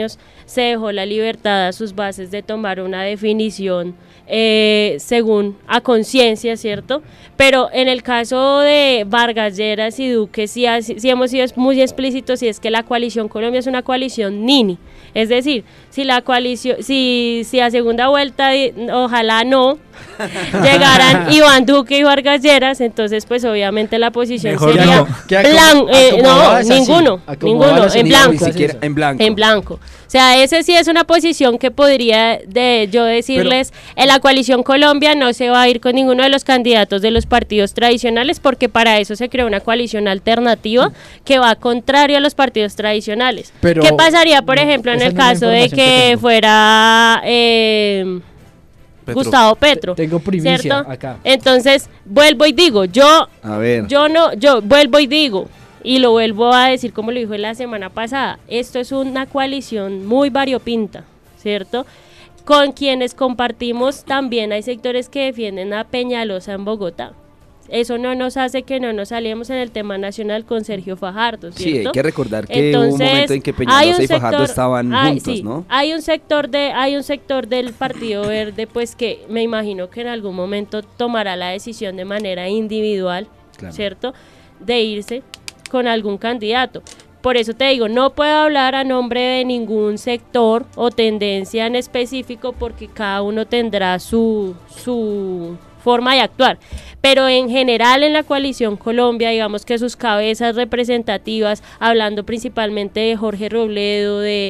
se dejó la libertad a sus bases de tomar una definición eh, según a conciencia, ¿cierto? Pero en el caso de Vargas Lleras y Duque sí, ha, sí hemos sido muy explícitos, y es que la coalición Colombia es una coalición nini. Es decir, si la coalición, si, si a segunda vuelta, ojalá no, llegaran Iván Duque y Vargas Lleras, entonces pues obviamente la posición Mejor sería no. ¿Qué blanco, eh, no, es así? ninguno, Acomodada ninguno, es en así. blanco. Ni siquiera en blanco. En blanco. O sea, ese sí es una posición que podría de yo decirles, Pero, en la coalición Colombia no se va a ir con ninguno de los candidatos de los partidos tradicionales, porque para eso se creó una coalición alternativa que va contrario a los partidos tradicionales. Pero, ¿Qué pasaría, por no, ejemplo, en el no caso de que, que fuera eh, Petro. Gustavo Petro? Tengo primicia ¿cierto? Acá. Entonces, vuelvo y digo, yo, a ver. yo no, yo vuelvo y digo, y lo vuelvo a decir como lo dijo la semana pasada, esto es una coalición muy variopinta, ¿cierto? Con quienes compartimos también hay sectores que defienden a Peñalosa en Bogotá. Eso no nos hace que no nos salíamos en el tema nacional con Sergio Fajardo, ¿cierto? Sí, hay que recordar que Entonces, hubo un momento en que Peñalosa y Fajardo sector, estaban hay, juntos, sí, ¿no? Hay un sector de, hay un sector del Partido Verde, pues que me imagino que en algún momento tomará la decisión de manera individual, claro, ¿cierto? De irse con algún candidato. Por eso te digo, no puedo hablar a nombre de ningún sector o tendencia en específico, porque cada uno tendrá su, su forma de actuar, pero en general en la coalición Colombia, digamos que sus cabezas representativas, hablando principalmente de Jorge Robledo, de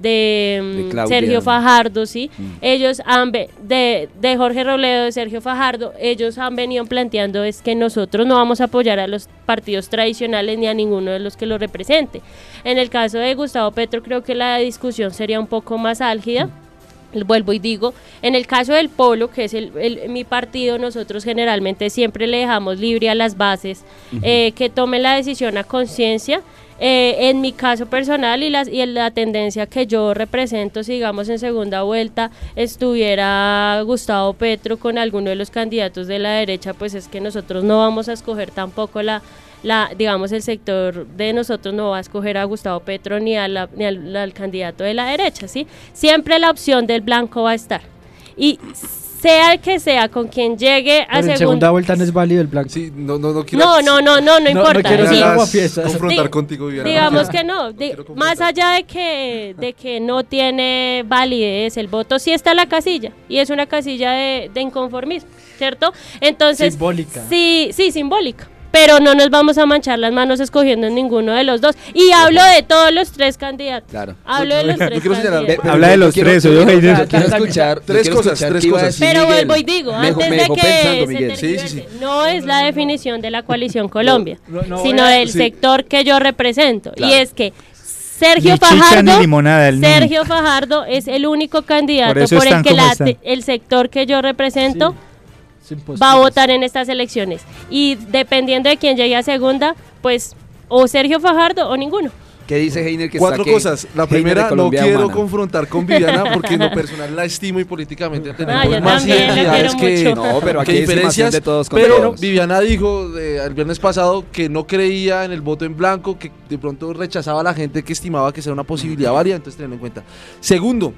de, de Sergio Fajardo, sí, mm. ellos han de, de Jorge Robledo, de Sergio Fajardo, ellos han venido planteando es que nosotros no vamos a apoyar a los partidos tradicionales ni a ninguno de los que lo represente. En el caso de Gustavo Petro, creo que la discusión sería un poco más álgida. Mm. Vuelvo y digo, en el caso del Polo, que es el, el, mi partido, nosotros generalmente siempre le dejamos libre a las bases, uh-huh, eh, que tomen la decisión a conciencia. Eh, en mi caso personal y, las, y en la tendencia que yo represento, si digamos en segunda vuelta estuviera Gustavo Petro con alguno de los candidatos de la derecha, pues es que nosotros no vamos a escoger tampoco la, la digamos el sector de nosotros no va a escoger a Gustavo Petro ni, a la, ni al, al candidato de la derecha, ¿sí? Siempre la opción del blanco va a estar. Y sea el que sea, con quien llegue a Pero en segunda... segunda vuelta no es válido el blanco. Sí, no, no, no quiero... No, no, no, no, no, no importa. No quiero sí. confrontar sí. contigo, Viviana. Digamos no que no, di, más allá de que, de que no tiene validez el voto, sí está la casilla, y es una casilla de, de inconformismo, ¿cierto? Entonces... Simbólica. Sí, sí, simbólica. Pero no nos vamos a manchar las manos escogiendo en ninguno de los dos. Y hablo de todos los tres candidatos. Claro. Hablo de los yo tres quiero señalar, candidatos. Habla de los quiero, tres, quiero, oye, quiero, Heiner. quiero escuchar Tres quiero cosas, escuchar tres qué iba a cosas. decir Pero Miguel. vuelvo y digo, Me antes dejó- me de dejó que pensando, se Miguel. Sí, sí, tergiverse, sí. no es la definición de la coalición Colombia, No, no sino voy a- del sí. sector que yo represento. Claro. Y es que Sergio Ni chicha ni Fajardo, limonada, el niño. Sergio Fajardo es el único candidato Por eso por el están que como la- están. el sector que yo represento Sin va a posturas. votar en estas elecciones. Y dependiendo de quién llegue a segunda, pues o Sergio Fajardo o ninguno. ¿Qué dice Heiner que Cuatro está que cosas. La Heiner de primera, no Colombia quiero humana? confrontar con Viviana porque en lo personal la estimo y políticamente tenemos yo más también la identidades quiero que, mucho. No, pero aquí que hay estimación diferencias. de todos con Pero todos. Viviana dijo eh, el viernes pasado que no creía en el voto en blanco, que de pronto rechazaba a la gente que estimaba que sea una posibilidad válida, entonces tenerlo en cuenta. Segundo,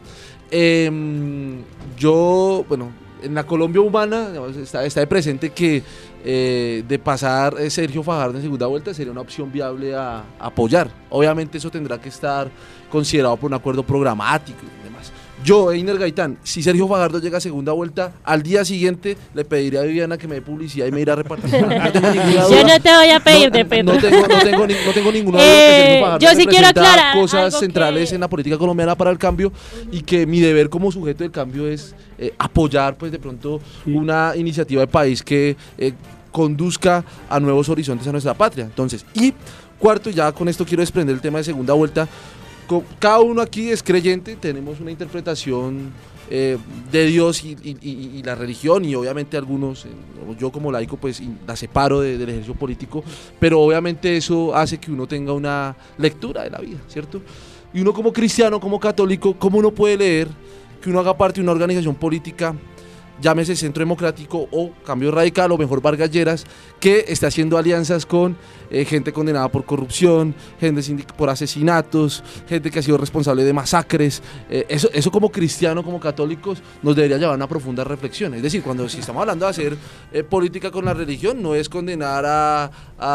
eh, yo, bueno, en la Colombia humana digamos, está, está de presente que eh, de pasar eh, Sergio Fajardo en segunda vuelta sería una opción viable a, a apoyar. Obviamente eso tendrá que estar considerado por un acuerdo programático y demás. Yo, Einer Gaitán, si Sergio Fajardo llega a segunda vuelta, al día siguiente le pediré a Viviana que me dé publicidad y me irá a repartir. No tengo ninguna duda. Yo no te voy a pedir No, de Petro. no tengo, no, tengo, ni- no tengo ninguna duda Eh, de que Sergio Fajardo yo sí quiero representa aclarar cosas algo centrales que- en la política colombiana para el cambio y que mi deber como sujeto del cambio es eh, apoyar pues de pronto una iniciativa de país que eh, conduzca a nuevos horizontes a nuestra patria. Entonces, y cuarto, ya con esto quiero desprender el tema de segunda vuelta. Co- Cada uno aquí es creyente, tenemos una interpretación eh, de Dios y, y- y- y la religión, y obviamente algunos, eh, yo como laico pues y- la separo de- del ejercicio político, pero obviamente eso hace que uno tenga una lectura de la vida, ¿cierto? Y uno como cristiano, como católico, ¿cómo uno puede leer que uno haga parte de una organización política llámese Centro Democrático o Cambio Radical o mejor Vargas Lleras, que está haciendo alianzas con eh, gente condenada por corrupción, gente sindic- por asesinatos, gente que ha sido responsable de masacres. Eh, eso, eso como cristiano, como católicos, nos debería llevar a una profunda reflexión. Es decir, cuando si estamos hablando de hacer eh, política con la religión, no es condenar a,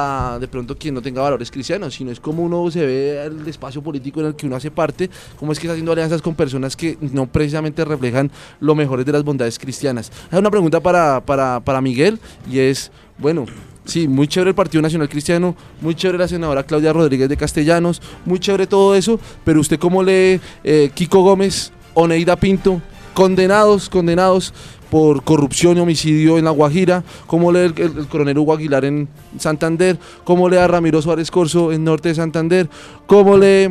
a de pronto quien no tenga valores cristianos, sino es como uno se ve el espacio político en el que uno hace parte, cómo es que está haciendo alianzas con personas que no precisamente reflejan lo mejor de las bondades cristianas. Hay una pregunta para, para, para Miguel, y es, bueno, sí, muy chévere el Partido Nacional Cristiano, muy chévere la senadora Claudia Rodríguez de Castellanos, muy chévere todo eso, pero usted cómo lee eh, Kiko Gómez, Oneida Pinto, condenados, condenados por corrupción y homicidio en La Guajira, cómo lee el, el, el coronel Hugo Aguilar en Santander, cómo lee a Ramiro Suárez Corzo en norte de Santander, cómo lee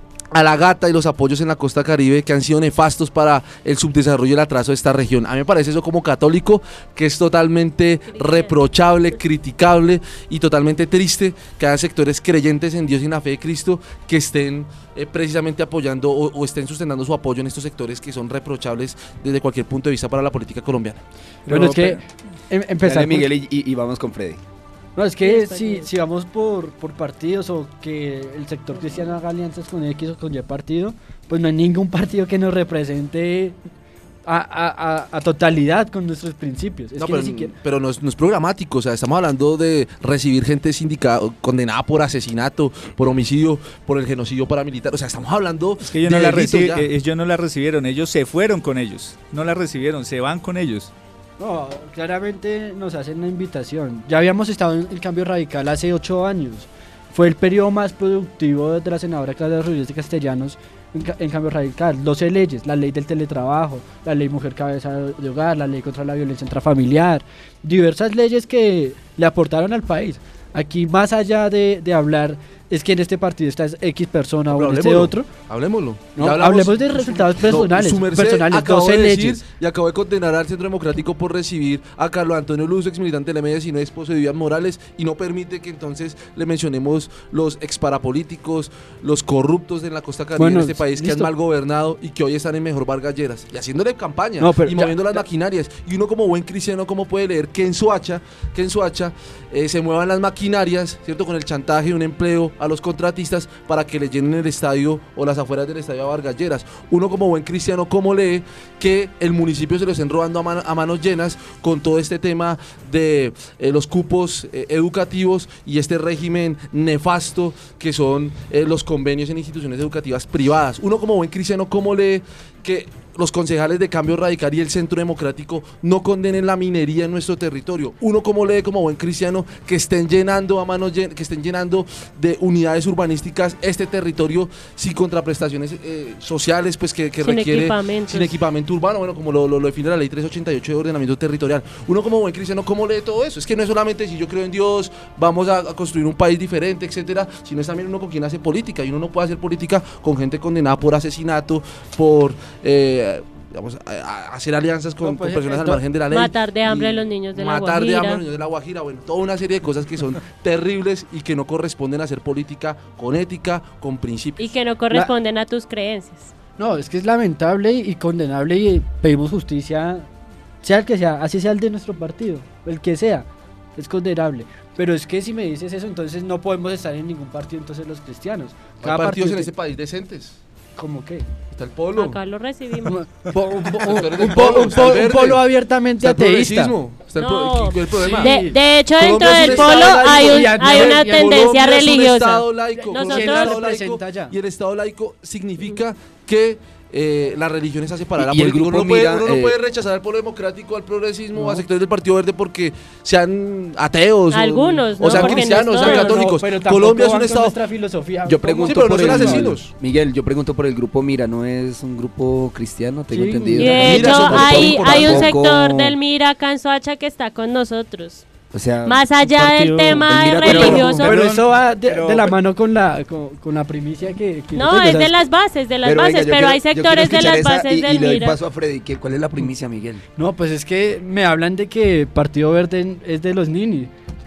a la Gata y los apoyos en la costa caribe que han sido nefastos para el subdesarrollo y el atraso de esta región. A mí me parece eso como católico que es totalmente reprochable, criticable y totalmente triste que haya sectores creyentes en Dios y en la fe de Cristo que estén eh, precisamente apoyando o, o estén sustentando su apoyo en estos sectores que son reprochables desde cualquier punto de vista para la política colombiana. Bueno, es que em- empezar Dale, por- Miguel, y, y- y vamos con Freddy. No, es Sí, que está si, bien. si vamos por, por partidos o que el sector cristiano haga alianzas con X o con Y partido, pues no hay ningún partido que nos represente a, a, a, a totalidad con nuestros principios. Es No, que pero, ni siquiera... pero no, es, no es programático, o sea, estamos hablando de recibir gente sindicada, condenada por asesinato, por homicidio, por el genocidio paramilitar, o sea, estamos hablando Es que ellos de no, la delitos reci- ya. eh, ellos no la recibieron, ellos se fueron con ellos, no la recibieron, se van con ellos. No, claramente nos hacen una invitación. Ya habíamos estado en el Cambio Radical hace ocho años. Fue el periodo más productivo de la senadora Claudia Rodríguez de Castellanos en, ca- en Cambio Radical. doce leyes, la ley del teletrabajo, la ley Mujer Cabeza de Hogar, la ley contra la violencia intrafamiliar, diversas leyes que le aportaron al país. Aquí, más allá de, de hablar, es que en este partido está X persona Pero o en este hablemoslo, otro. Hablemoslo. No, Ya hablamos- hablemos de resultados personales, su merced personales, acabó doce de decir leyes. y acabó de condenar al Centro Democrático por recibir a Carlos Antonio Luz, ex militante de la M D, sino esposo de Vivian Morales, y no permite que entonces le mencionemos los ex parapolíticos, los corruptos de la costa caribe Bueno, de este país que listo. han mal gobernado y que hoy están en mejor Vargas Lleras, y haciéndole campaña No, pero y ya- moviendo las ya- maquinarias. Y uno como buen cristiano, ¿cómo puede leer que en Soacha, que en Soacha eh, se muevan las maquinarias, ¿cierto? Con el chantaje de un empleo a los contratistas para que le llenen el estadio o las afueras del estadio a Vargas Lleras? Uno como buen cristiano, ¿cómo lee que el municipio se lo estén robando a, man- a manos llenas con todo este tema de eh, los cupos eh, educativos y este régimen nefasto que son eh, los convenios en instituciones educativas privadas? Uno como buen cristiano, ¿cómo lee que los concejales de Cambio Radical y el Centro Democrático no condenen la minería en nuestro territorio? Uno como lee como buen cristiano que estén llenando a manos llen- que estén llenando de unidades urbanísticas este territorio sin contraprestaciones eh, sociales, pues que, que Sin requiere equipamentos. sin equipamiento urbano, bueno, como lo, lo, lo define la ley trescientos ochenta y ocho de ordenamiento territorial. Uno como buen cristiano, ¿cómo lee todo eso? Es que no es solamente si yo creo en Dios, vamos a, a construir un país diferente, etcétera, sino es también uno con quien hace política, y uno no puede hacer política con gente condenada por asesinato, por eh, digamos, a- a- hacer alianzas con, No, pues, con personas al esto- margen de la ley. Matar de hambre y a los niños de la Matar de hambre a Guajira. los niños de la Guajira, bueno, toda una serie de cosas que son terribles y que no corresponden a hacer política con ética, con principios. Y que no corresponden a tus creencias. No, es que es lamentable y condenable y pedimos justicia, sea el que sea, así sea el de nuestro partido, el que sea, es condenable. Pero es que si me dices eso, entonces no podemos estar en ningún partido, entonces los cristianos. Hay partidos en tiene- este país decentes. ¿Cómo qué? Está el polo. Acá lo recibimos. Un, po- un po- un- Sectores un del po- polo, un está po- el un verde. polo abiertamente Está el ateísta. progresismo. Está el, pro- No. ¿qué- el problema. De, de hecho, Colombia dentro es del un polo estado hay, un- laico y hay una Colombia tendencia es un religiosa. estado laico, Colombia es un Nosotros- estado laico, representa allá? y el estado laico significa que eh, la religión está separada. Y- y el Porque grupo uno, no puede, mira, uno no eh, puede rechazar al polo democrático, al progresismo, No. a sectores del Partido Verde porque sean ateos. o- Algunos, o, ¿no? sean Porque no es cristianos, todo. sean No, católicos. pero tampoco Colombia es van un con estado. nuestra filosofía. Yo ¿Cómo? pregunto Sí, pero no por son el, asesinos. Miguel, yo pregunto por el grupo Mira, ¿no es un grupo cristiano? Tengo Sí, entendido. Y de Mira, hecho, son- hay, son- hay un tampoco- sector del Mira acá en Soacha que está con nosotros. O sea, Más allá partido- del tema el Mira, pero- religioso. Pero eso va de, pero- de la mano con la con, con la primicia que, que yo No, tengo, es o sea, de las bases, de las pero bases, venga, yo pero quiero- hay yo quiero sectores de escuchar las esa bases y, y del le doy Mira. paso a Freddy. ¿qué- ¿Cuál es la primicia, Miguel? No, pues es que me hablan de que Partido Verde es de los Nini,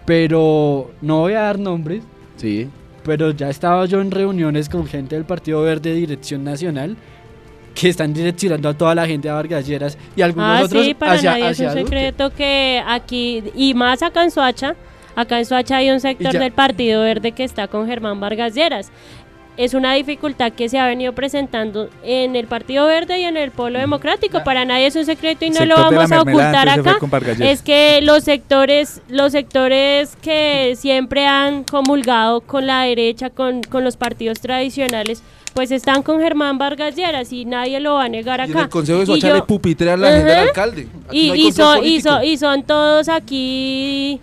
pero no voy a dar nombres, Sí. pero ya estaba yo en reuniones con gente del Partido Verde de Dirección Nacional que están direccionando a toda la gente a Vargas Lleras y algunos ah, otros sí, para hacia, nadie hacia es un Duque. secreto que aquí, y más acá en Soacha, acá en Soacha hay un sector ya- del Partido Verde que está con Germán Vargas Lleras. Es una dificultad que se ha venido presentando en el Partido Verde y en el Polo Democrático. Para nadie es un secreto y no lo Sector de la vamos a mermelada, ocultar entonces se fue acá. con Vargas Lleras. Es que los sectores, los sectores que siempre han comulgado con la derecha, con, con los partidos tradicionales, pues están con Germán Vargas Lleras y nadie lo va a negar Y en acá. el Consejo de Y Soacha yo- le pupitrean la agenda Ajá. del alcalde. Aquí y, no hay y, control son, y, político. son, y son todos aquí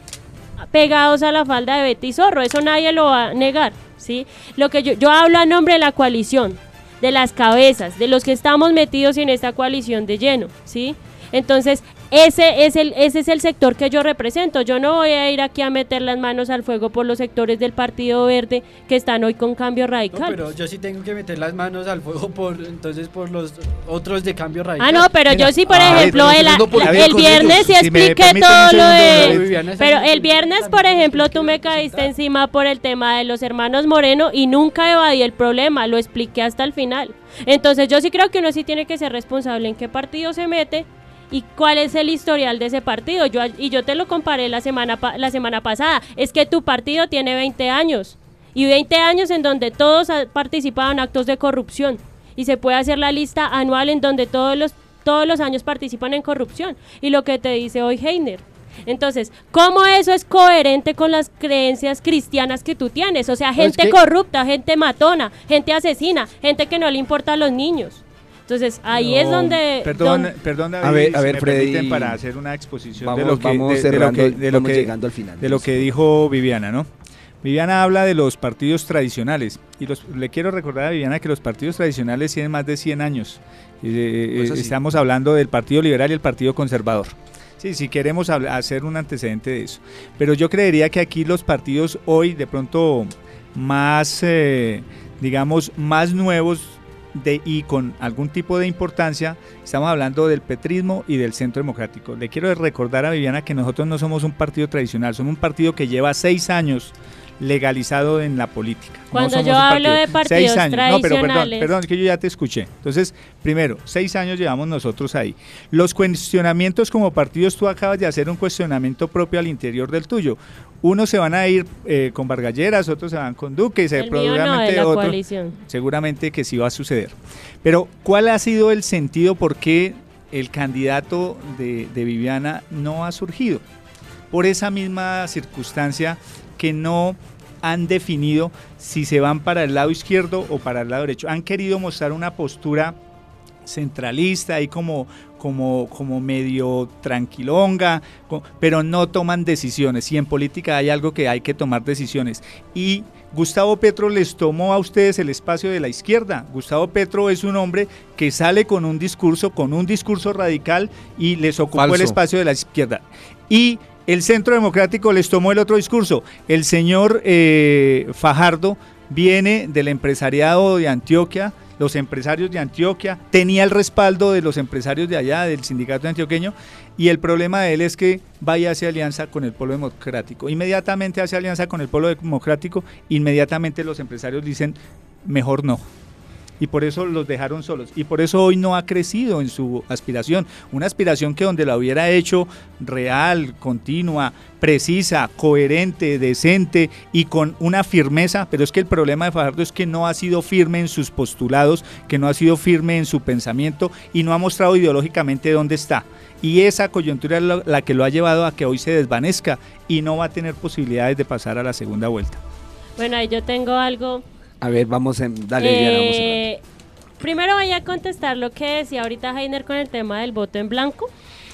pegados a la falda de Betty Zorro, eso nadie lo va a negar, ¿sí? Lo que yo, yo hablo a nombre de la coalición, de las cabezas, de los que estamos metidos en esta coalición de lleno, ¿sí? Entonces, ese es el ese es el sector que yo represento. Yo no voy a ir aquí a meter las manos al fuego por los sectores del Partido Verde que están hoy con Cambio No, Radical. pero yo sí tengo que meter las manos al fuego por entonces por los otros de Cambio Radical. Ah, no, pero Mira, yo sí, por a ver, ejemplo, pero el, haciendo la- política el con viernes ellos. sí Si me expliqué permiten todo un lo segundo, de... Viviana, esa Pero es el viernes, por también ejemplo, tiene tú que me caíste representar. encima por el tema de los hermanos Moreno y nunca evadí el problema, lo expliqué hasta el final. Entonces yo sí creo que uno sí tiene que ser responsable en qué partido se mete y cuál es el historial de ese partido. Yo y yo te lo comparé la semana pa- la semana pasada. Es que tu partido tiene veinte años y veinte años en donde todos ha- participaban en actos de corrupción y se puede hacer la lista anual en donde todos los todos los años participan en corrupción y lo que te dice hoy Heiner. Entonces, ¿cómo eso es coherente con las creencias cristianas que tú tienes? O sea, No, es gente que- corrupta, gente matona, gente asesina, gente que no le importa a los niños. Entonces, ahí es No, donde... Perdón, don- perdón David, A ver, a si ver, me Freddy, permiten para hacer una exposición Vamos, de lo que, vamos de- de lo cerrando, que, de lo vamos que- llegando al final. de lo que dijo Viviana, ¿no? Viviana habla de los partidos tradicionales y los, le quiero recordar a Viviana que los partidos tradicionales tienen más de cien años. Eh, No es eh, así. estamos hablando del Partido Liberal y el Partido Conservador. Sí, si queremos habla- hacer un antecedente de eso. Pero yo creería que aquí los partidos hoy de pronto más, eh, digamos, más nuevos de, y con algún tipo de importancia, estamos hablando del petrismo y del Centro Democrático. Le quiero recordar a Viviana que nosotros no somos un partido tradicional, somos un partido que lleva seis años legalizado en la política. No Cuando somos yo un hablo de partidos Seis años. No, pero perdón, tradicionales. perdón, es que yo ya te escuché. Entonces, primero, seis años llevamos nosotros ahí. Los cuestionamientos como partidos, tú acabas de hacer un cuestionamiento propio al interior del tuyo. Unos se van a ir eh, con Vargas Lleras, otros se van con Duque, y se el mío no, de probablemente la otros- coalición. seguramente que sí va a suceder. Pero, ¿cuál ha sido el sentido por qué el candidato de, de Viviana no ha surgido? Por esa misma circunstancia que no han definido si se van para el lado izquierdo o para el lado derecho. Han querido mostrar una postura centralista y como, como, como medio tranquilonga, co- pero no toman decisiones. Y en política hay algo que hay que tomar decisiones. Y Gustavo Petro les tomó a ustedes el espacio de la izquierda. Gustavo Petro es un hombre que sale con un discurso, con un discurso radical y les ocupó Falso. el espacio de la izquierda. Y el Centro Democrático les tomó el otro discurso. El señor eh, Fajardo viene del empresariado de Antioquia, los empresarios de Antioquia, tenía el respaldo de los empresarios de allá, del sindicato antioqueño, y el problema de él es que vaya hacia alianza con el Polo Democrático. Inmediatamente hace alianza con el Polo Democrático, inmediatamente los empresarios dicen, mejor no. Y por eso los dejaron solos. Y por eso hoy no ha crecido en su aspiración. Una aspiración que donde la hubiera hecho real, continua, precisa, coherente, decente y con una firmeza. Pero es que el problema de Fajardo es que no ha sido firme en sus postulados, que no ha sido firme en su pensamiento y no ha mostrado ideológicamente dónde está. Y esa coyuntura es la, la que lo ha llevado a que hoy se desvanezca y no va a tener posibilidades de pasar a la segunda vuelta. Bueno, ahí yo tengo algo. A ver, vamos a... Dale, Diana, vamos a... Eh, primero voy a contestar lo que decía ahorita Heiner con el tema del voto en blanco.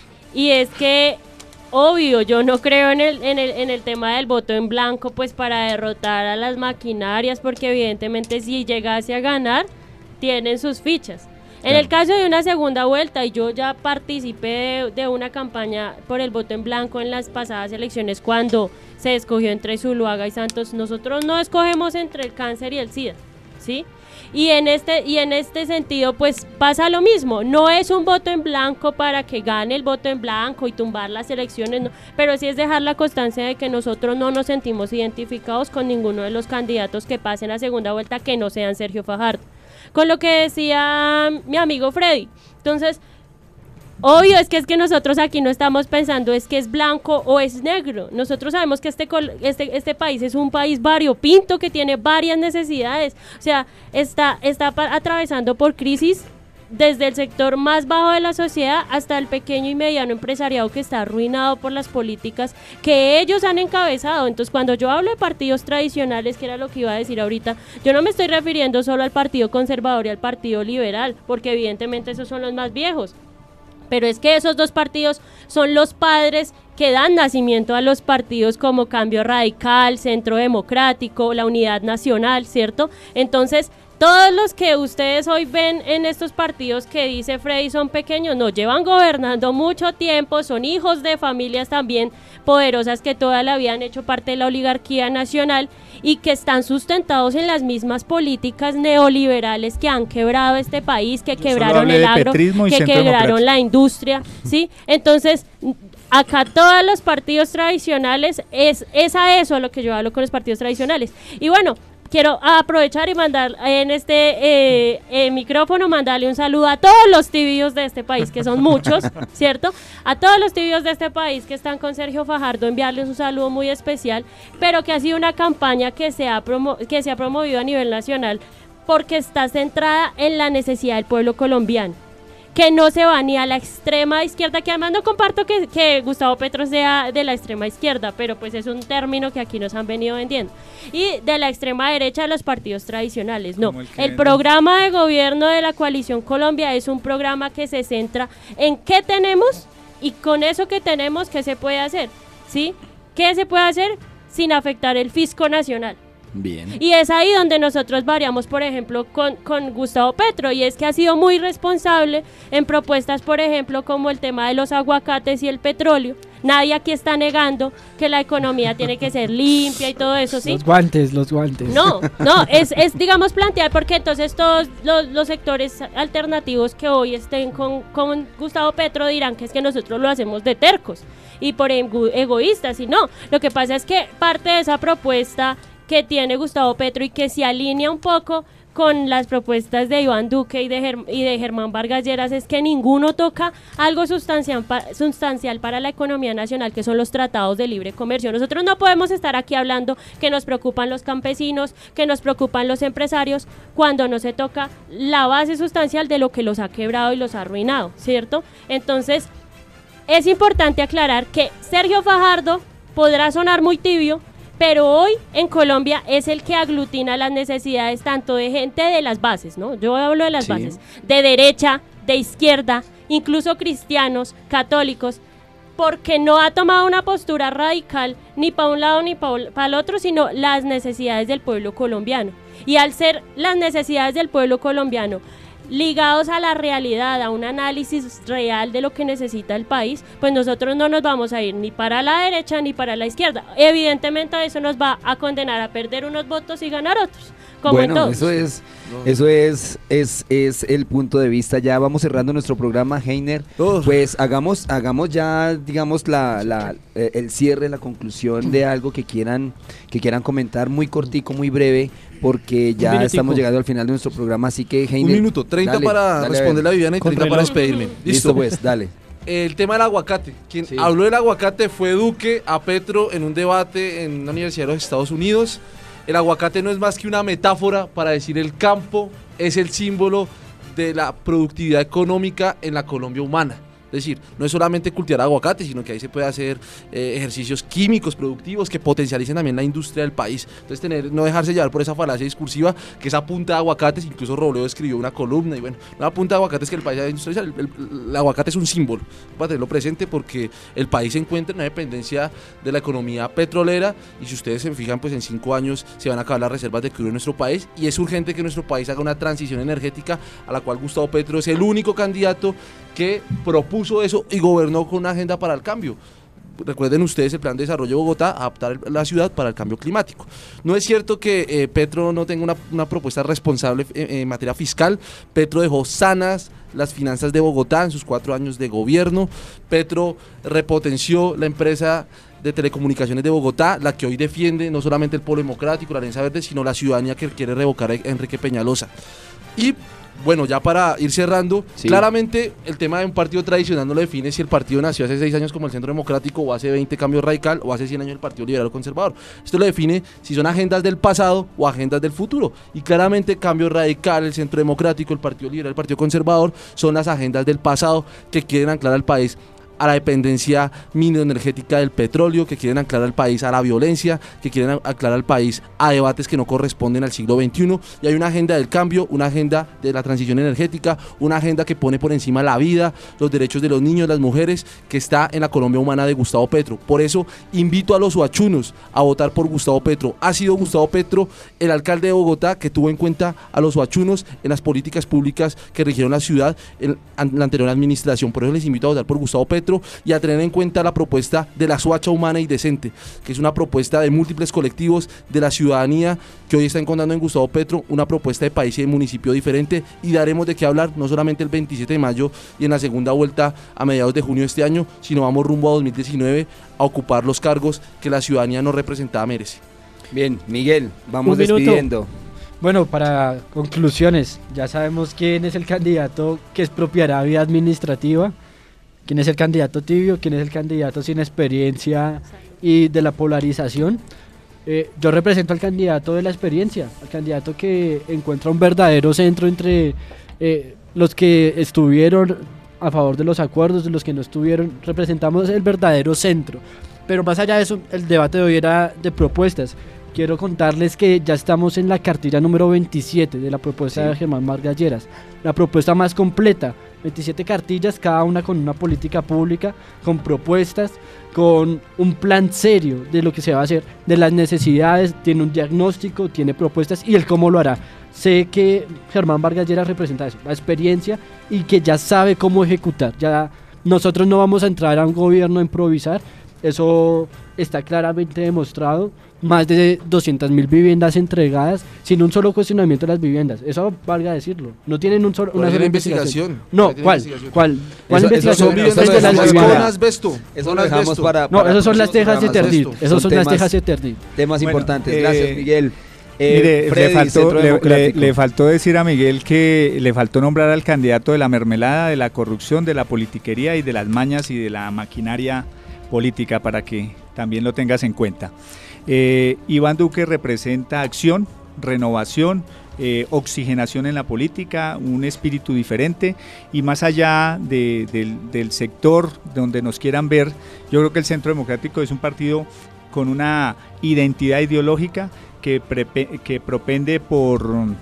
Y es que, obvio, yo no creo en el, en el, en el tema del voto en blanco pues para derrotar a las maquinarias, porque evidentemente si llegase a ganar, tienen sus fichas. En Claro. el caso de una segunda vuelta, y yo ya participé de, de una campaña por el voto en blanco en las pasadas elecciones cuando se escogió entre Zuluaga y Santos, nosotros no escogemos entre el cáncer y el SIDA, ¿sí? Y en este y en este sentido pues pasa lo mismo, no es un voto en blanco para que gane el voto en blanco y tumbar las elecciones, no, pero sí es dejar la constancia de que nosotros no nos sentimos identificados con ninguno de los candidatos que pasen a segunda vuelta que no sean Sergio Fajardo. con lo que decía mi amigo Freddy. Entonces, obvio es que es que nosotros aquí no estamos pensando es que es blanco o es negro. Nosotros sabemos que este, este, este país es un país variopinto que tiene varias necesidades. O sea, está, está atravesando por crisis desde el sector más bajo de la sociedad hasta el pequeño y mediano empresariado que está arruinado por las políticas que ellos han encabezado. Entonces, cuando yo hablo de partidos tradicionales, que era lo que iba a decir ahorita, yo no me estoy refiriendo solo al Partido Conservador y al Partido Liberal, porque evidentemente esos son los más viejos. Pero es que esos dos partidos son los padres que dan nacimiento a los partidos como Cambio Radical, Centro Democrático, la Unidad Nacional, ¿cierto? Entonces, todos los que ustedes hoy ven en estos partidos que dice Freddy son pequeños, no, llevan gobernando mucho tiempo, son hijos de familias también poderosas que toda la vida han hecho parte de la oligarquía nacional y que están sustentados en las mismas políticas neoliberales que han quebrado este país, que Yo quebraron el agro, que quebraron la industria, ¿sí? Entonces, acá todos los partidos tradicionales, es, es a eso a lo que yo hablo con los partidos tradicionales. Y bueno, quiero aprovechar y mandar en este eh, eh, micrófono, mandarle un saludo a todos los tibios de este país, que son muchos, ¿cierto? A todos los tibios de este país que están con Sergio Fajardo, enviarles un saludo muy especial, pero que ha sido una campaña que se ha, promo que se ha promovido a nivel nacional porque está centrada en la necesidad del pueblo colombiano, que no se va ni a la extrema izquierda, que además no comparto que, que Gustavo Petro sea de la extrema izquierda, pero pues es un término que aquí nos han venido vendiendo, y de la extrema derecha de los partidos tradicionales, no. El, el programa de gobierno de la Coalición Colombia es un programa que se centra en qué tenemos y con eso que tenemos, qué se puede hacer, ¿sí? ¿Qué se puede hacer sin afectar el fisco nacional? Bien. Y es ahí donde nosotros variamos, por ejemplo, con, con Gustavo Petro, y es que ha sido muy responsable en propuestas, por ejemplo, como el tema de los aguacates y el petróleo. Nadie aquí está negando que la economía tiene que ser limpia y todo eso, ¿sí? Los guantes, los guantes. No, no, es, es digamos, plantear, porque entonces todos los, los sectores alternativos que hoy estén con, con Gustavo Petro dirán que es que nosotros lo hacemos de tercos y por ego- egoístas, y no. Lo que pasa es que parte de esa propuesta que tiene Gustavo Petro y que se alinea un poco con las propuestas de Iván Duque y de, Ger- y de Germán Vargas Lleras es que ninguno toca algo sustancial, pa- sustancial para la economía nacional, que son los tratados de libre comercio. Nosotros no podemos estar aquí hablando que nos preocupan los campesinos, que nos preocupan los empresarios, cuando no se toca la base sustancial de lo que los ha quebrado y los ha arruinado, ¿cierto? Entonces, es importante aclarar que Sergio Fajardo podrá sonar muy tibio, pero hoy en Colombia es el que aglutina las necesidades tanto de gente de las bases, ¿no? Yo hablo de las Sí. bases, de derecha, de izquierda, incluso cristianos, católicos, porque no ha tomado una postura radical ni para un lado ni para el otro, sino las necesidades del pueblo colombiano. Y al ser las necesidades del pueblo colombiano ligados a la realidad, a un análisis real de lo que necesita el país, pues nosotros no nos vamos a ir ni para la derecha ni para la izquierda. Evidentemente eso nos va a condenar a perder unos votos y ganar otros, como Bueno, en todos. eso es, eso es, es, es el punto de vista. Ya vamos cerrando nuestro programa, Heiner. Uf. Pues hagamos, hagamos ya, digamos, la, la, eh, el cierre, la conclusión de algo que quieran, que quieran comentar, muy cortico, muy breve, porque ya minutico. estamos llegando al final de nuestro programa, así que Heiner. Un minuto, treinta dale, para dale, responder la Viviana y Con treinta para reloj. despedirme. Listo, Listo. pues, dale. El tema del aguacate. Quien Sí. habló del aguacate fue Duque a Petro en un debate en una universidad de los Estados Unidos. El aguacate no es más que una metáfora para decir el campo es el símbolo de la productividad económica en la Colombia humana. Es decir, no es solamente cultivar aguacate, sino que ahí se puede hacer eh, ejercicios químicos productivos que potencialicen también la industria del país. Entonces, tener, no dejarse llevar por esa falacia discursiva que esa punta de aguacates, incluso Robledo escribió una columna y bueno, la punta de aguacates que el país ha industrializado, el, el, el aguacate es un símbolo, para tenerlo presente porque el país se encuentra en una dependencia de la economía petrolera y si ustedes se fijan, pues en cinco años se van a acabar las reservas de crudo en nuestro país y es urgente que nuestro país haga una transición energética a la cual Gustavo Petro es el único candidato que propuso eso y gobernó con una agenda para el cambio. Recuerden ustedes el plan de desarrollo de Bogotá, adaptar la ciudad para el cambio climático. No es cierto que eh, Petro no tenga una, una propuesta responsable en, en materia fiscal. Petro dejó sanas las finanzas de Bogotá en sus cuatro años de gobierno. Petro repotenció la empresa de telecomunicaciones de Bogotá, la que hoy defiende no solamente el Polo Democrático, la Alianza Verde, sino la ciudadanía que quiere revocar a Enrique Peñalosa. Y bueno, ya para ir cerrando, Sí. claramente el tema de un partido tradicional no lo define si el partido nació hace seis años como el Centro Democrático, o hace veinte Cambio Radical, o hace cien años el Partido Liberal Conservador. Esto lo define si son agendas del pasado o agendas del futuro. Y claramente Cambio Radical, el Centro Democrático, el Partido Liberal, el Partido Conservador son las agendas del pasado que quieren anclar al país a la dependencia mineroenergética del petróleo, que quieren anclar al país a la violencia, que quieren anclar al país a debates que no corresponden al siglo veintiuno. Y hay una agenda del cambio, una agenda de la transición energética, una agenda que pone por encima la vida, los derechos de los niños, las mujeres, que está en la Colombia humana de Gustavo Petro. Por eso invito a los suachunos a votar por Gustavo Petro. Ha sido Gustavo Petro el alcalde de Bogotá que tuvo en cuenta a los suachunos en las políticas públicas que rigieron la ciudad en la anterior administración. Por eso les invito a votar por Gustavo Petro y a tener en cuenta la propuesta de la Soacha humana y decente, que es una propuesta de múltiples colectivos de la ciudadanía que hoy está encontrando en Gustavo Petro una propuesta de país y de municipio diferente, y daremos de qué hablar no solamente el veintisiete de mayo y en la segunda vuelta a mediados de junio de este año, sino vamos rumbo a dos mil diecinueve a ocupar los cargos que la ciudadanía no representada merece. Bien, Miguel, vamos Un minuto. despidiendo. Bueno, para conclusiones, ya sabemos quién es el candidato que expropiará vía administrativa, quién es el candidato tibio, quién es el candidato sin experiencia y de la polarización. Eh, yo represento al candidato de la experiencia, al candidato que encuentra un verdadero centro entre eh, los que estuvieron a favor de los acuerdos, de los que no estuvieron. Representamos el verdadero centro. Pero más allá de eso, el debate de hoy era de propuestas. Quiero contarles que ya estamos en la cartilla número veintisiete de la propuesta Sí. de Germán Vargas Lleras, la propuesta más completa, veintisiete cartillas, cada una con una política pública, con propuestas, con un plan serio de lo que se va a hacer, de las necesidades, tiene un diagnóstico, tiene propuestas y el cómo lo hará. Sé que Germán Vargas Lleras representa eso, la experiencia, y que ya sabe cómo ejecutar. Ya nosotros no vamos a entrar a un gobierno a improvisar, eso está claramente demostrado. Más de doscientas mil viviendas entregadas sin un solo cuestionamiento de las viviendas. Eso valga decirlo. No tienen un solo, Por una ahí sola tiene investigación. investigación. No, Por ahí tiene ¿cuál? investigación. ¿Cuál? ¿Cuál Eso- eso investigación? son Desde viviendas las de viviendas. ciudad. con asbesto. Eso Con lo dejamos asbesto. para, No, para esas son las próximos tejas de programas. Ternit. Esto. Esas son las temas- tejas de Ternit. Temas Bueno, importantes. eh, Gracias, Miguel. Eh, Mire, Freddy, le, faltó, Centro le- le- Democrático. le faltó decir a Miguel que le faltó nombrar al candidato de la mermelada, de la corrupción, de la politiquería y de las mañas y de la maquinaria política, para que también lo tengas en cuenta. Eh, Iván Duque representa acción, renovación, eh, oxigenación en la política, un espíritu diferente, y más allá de- del, del sector donde nos quieran ver, yo creo que el Centro Democrático es un partido con una identidad ideológica que, prepe- que propende por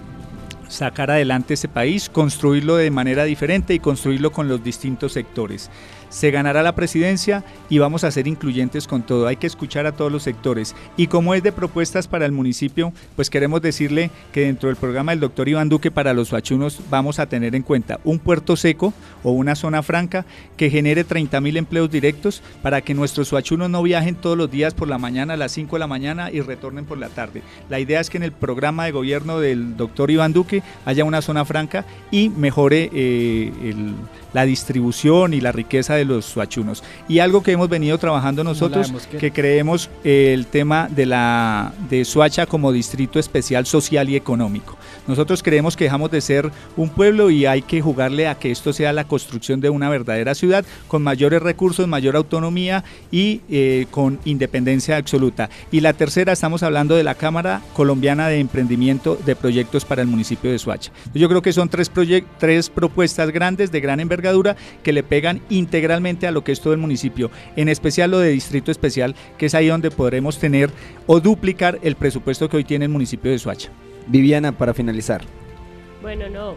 sacar adelante este país, construirlo de manera diferente y construirlo con los distintos sectores. Se ganará la presidencia y vamos a ser incluyentes con todo. Hay que escuchar a todos los sectores. Y como es de propuestas para el municipio, pues queremos decirle que dentro del programa del doctor Iván Duque para los suachunos vamos a tener en cuenta un puerto seco o una zona franca que genere treinta mil empleos directos para que nuestros suachunos no viajen todos los días por la mañana a las cinco de la mañana y retornen por la tarde. La idea es que en el programa de gobierno del doctor Iván Duque haya una zona franca y mejore eh, el, la distribución y la riqueza de los suachunos. Y algo que hemos venido trabajando nosotros, que creemos eh, el tema de la de Soacha como distrito especial social y económico. Nosotros creemos que dejamos de ser un pueblo y hay que jugarle a que esto sea la construcción de una verdadera ciudad con mayores recursos, mayor autonomía y eh, con independencia absoluta. Y la tercera, estamos hablando de la Cámara Colombiana de Emprendimiento de Proyectos para el municipio de Soacha. Yo creo que son tres, tres propuestas grandes de gran envergadura que le pegan integralmente a lo que es todo el municipio, en especial lo de distrito especial, que es ahí donde podremos tener o duplicar el presupuesto que hoy tiene el municipio de Soacha. Viviana, para finalizar. Bueno, no.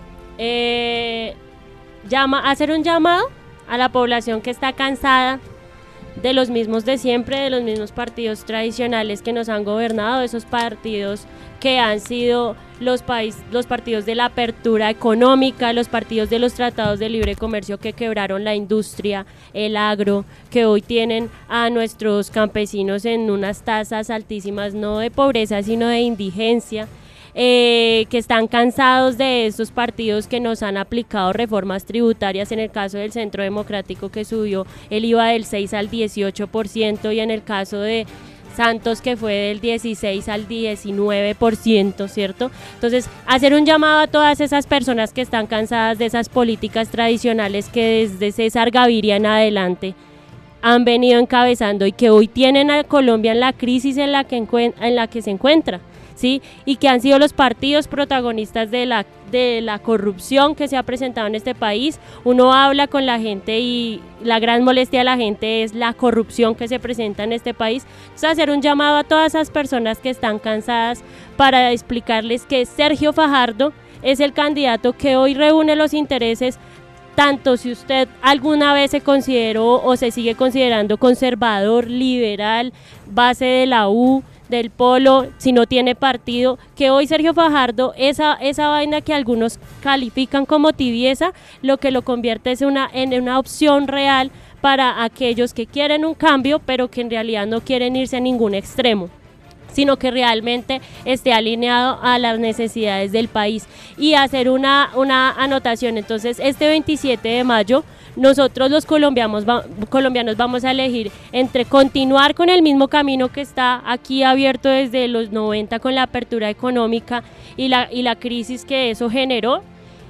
Eh, llama, hacer un llamado a la población que está cansada de los mismos de siempre, de los mismos partidos tradicionales que nos han gobernado, esos partidos que han sido los, país, los partidos de la apertura económica, los partidos de los tratados de libre comercio que quebraron la industria, el agro, que hoy tienen a nuestros campesinos en unas tasas altísimas, no de pobreza, sino de indigencia. Eh, que están cansados de estos partidos que nos han aplicado reformas tributarias, en el caso del Centro Democrático que subió el I V A del seis al dieciocho por ciento y en el caso de, Santos, que fue del dieciséis al diecinueve por ciento, ¿cierto? Entonces, hacer un llamado a todas esas personas que están cansadas de esas políticas tradicionales que desde César Gaviria en adelante han venido encabezando y que hoy tienen a Colombia en la crisis en la que, encuen- en la que se encuentra, ¿sí? Y que han sido los partidos protagonistas de la, de la corrupción que se ha presentado en este país. Uno habla con la gente y la gran molestia de la gente es la corrupción que se presenta en este país. Entonces, hacer un llamado a todas esas personas que están cansadas para explicarles que Sergio Fajardo es el candidato que hoy reúne los intereses, tanto si usted alguna vez se consideró o se sigue considerando conservador, liberal, base de la U, del Polo, si no tiene partido, que hoy Sergio Fajardo, esa, esa vaina que algunos califican como tibieza, lo que lo convierte es una, en una opción real para aquellos que quieren un cambio, pero que en realidad no quieren irse a ningún extremo, sino que realmente esté alineado a las necesidades del país. Y hacer una, una anotación, entonces este veintisiete de mayo nosotros los colombianos, va, colombianos vamos a elegir entre continuar con el mismo camino que está aquí abierto desde los noventa con la apertura económica y la, y la crisis que eso generó,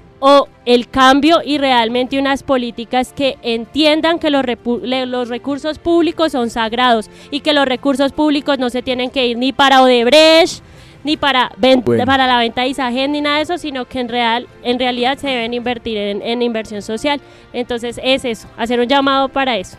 o el cambio y realmente unas políticas que entiendan que los, repu- los recursos públicos son sagrados y que los recursos públicos no se tienen que ir ni para Odebrecht, ni para, ven- Bueno. para la venta de Isagen, ni nada de eso, sino que en, real, en realidad se deben invertir en, en inversión social. Entonces es eso, hacer un llamado para eso.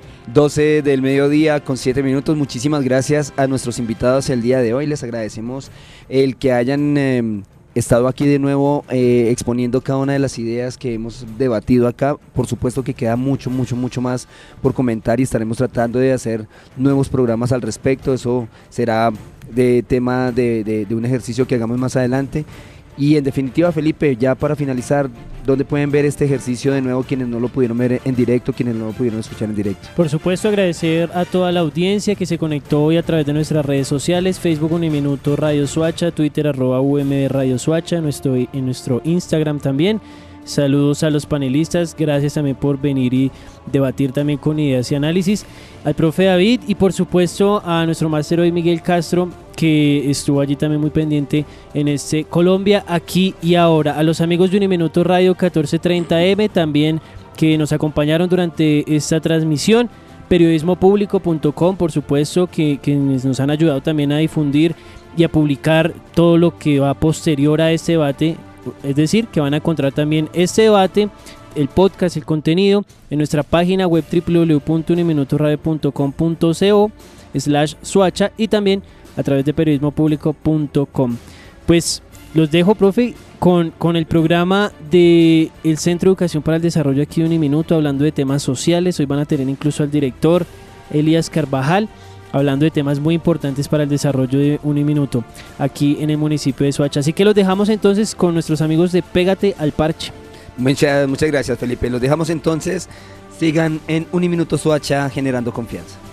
doce del mediodía con siete minutos. Muchísimas gracias a nuestros invitados el día de hoy. Les agradecemos el que hayan eh, estado aquí de nuevo eh, exponiendo cada una de las ideas que hemos debatido acá. Por supuesto que queda mucho, mucho, mucho más por comentar y estaremos tratando de hacer nuevos programas al respecto. Eso será de tema de, de, de un ejercicio que hagamos más adelante. Y en definitiva, Felipe, ya para finalizar, ¿dónde pueden ver este ejercicio de nuevo quienes no lo pudieron ver en directo, quienes no lo pudieron escuchar en directo? Por supuesto, agradecer a toda la audiencia que se conectó hoy a través de nuestras redes sociales, Facebook Uniminuto Radio Suacha, Twitter arroba U M D Radio Suacha, nuestro, en nuestro Instagram también. Saludos a los panelistas, gracias también por venir y debatir también con ideas y análisis, al profe David y por supuesto a nuestro máster hoy Miguel Castro, que estuvo allí también muy pendiente en este Colombia Aquí y Ahora, a los amigos de Uniminuto Radio catorce treinta eme también que nos acompañaron durante esta transmisión, periodismo público punto com por supuesto que, que nos han ayudado también a difundir y a publicar todo lo que va posterior a este debate. Es decir, que van a encontrar también este debate, el podcast, el contenido en nuestra página web doble u doble u doble u punto uniminutoradio punto com punto co slash suacha y también a través de periodismo público punto com. Pues los dejo, profe, con, con el programa del Centro de Educación para el Desarrollo aquí de Uniminuto, hablando de temas sociales. Hoy van a tener incluso al director Elías Carvajal, hablando de temas muy importantes para el desarrollo de Uniminuto aquí en el municipio de Soacha. Así que los dejamos entonces con nuestros amigos de Pégate al Parche. Muchas, muchas gracias, Felipe. Los dejamos entonces. Sigan en Uniminuto Soacha generando confianza.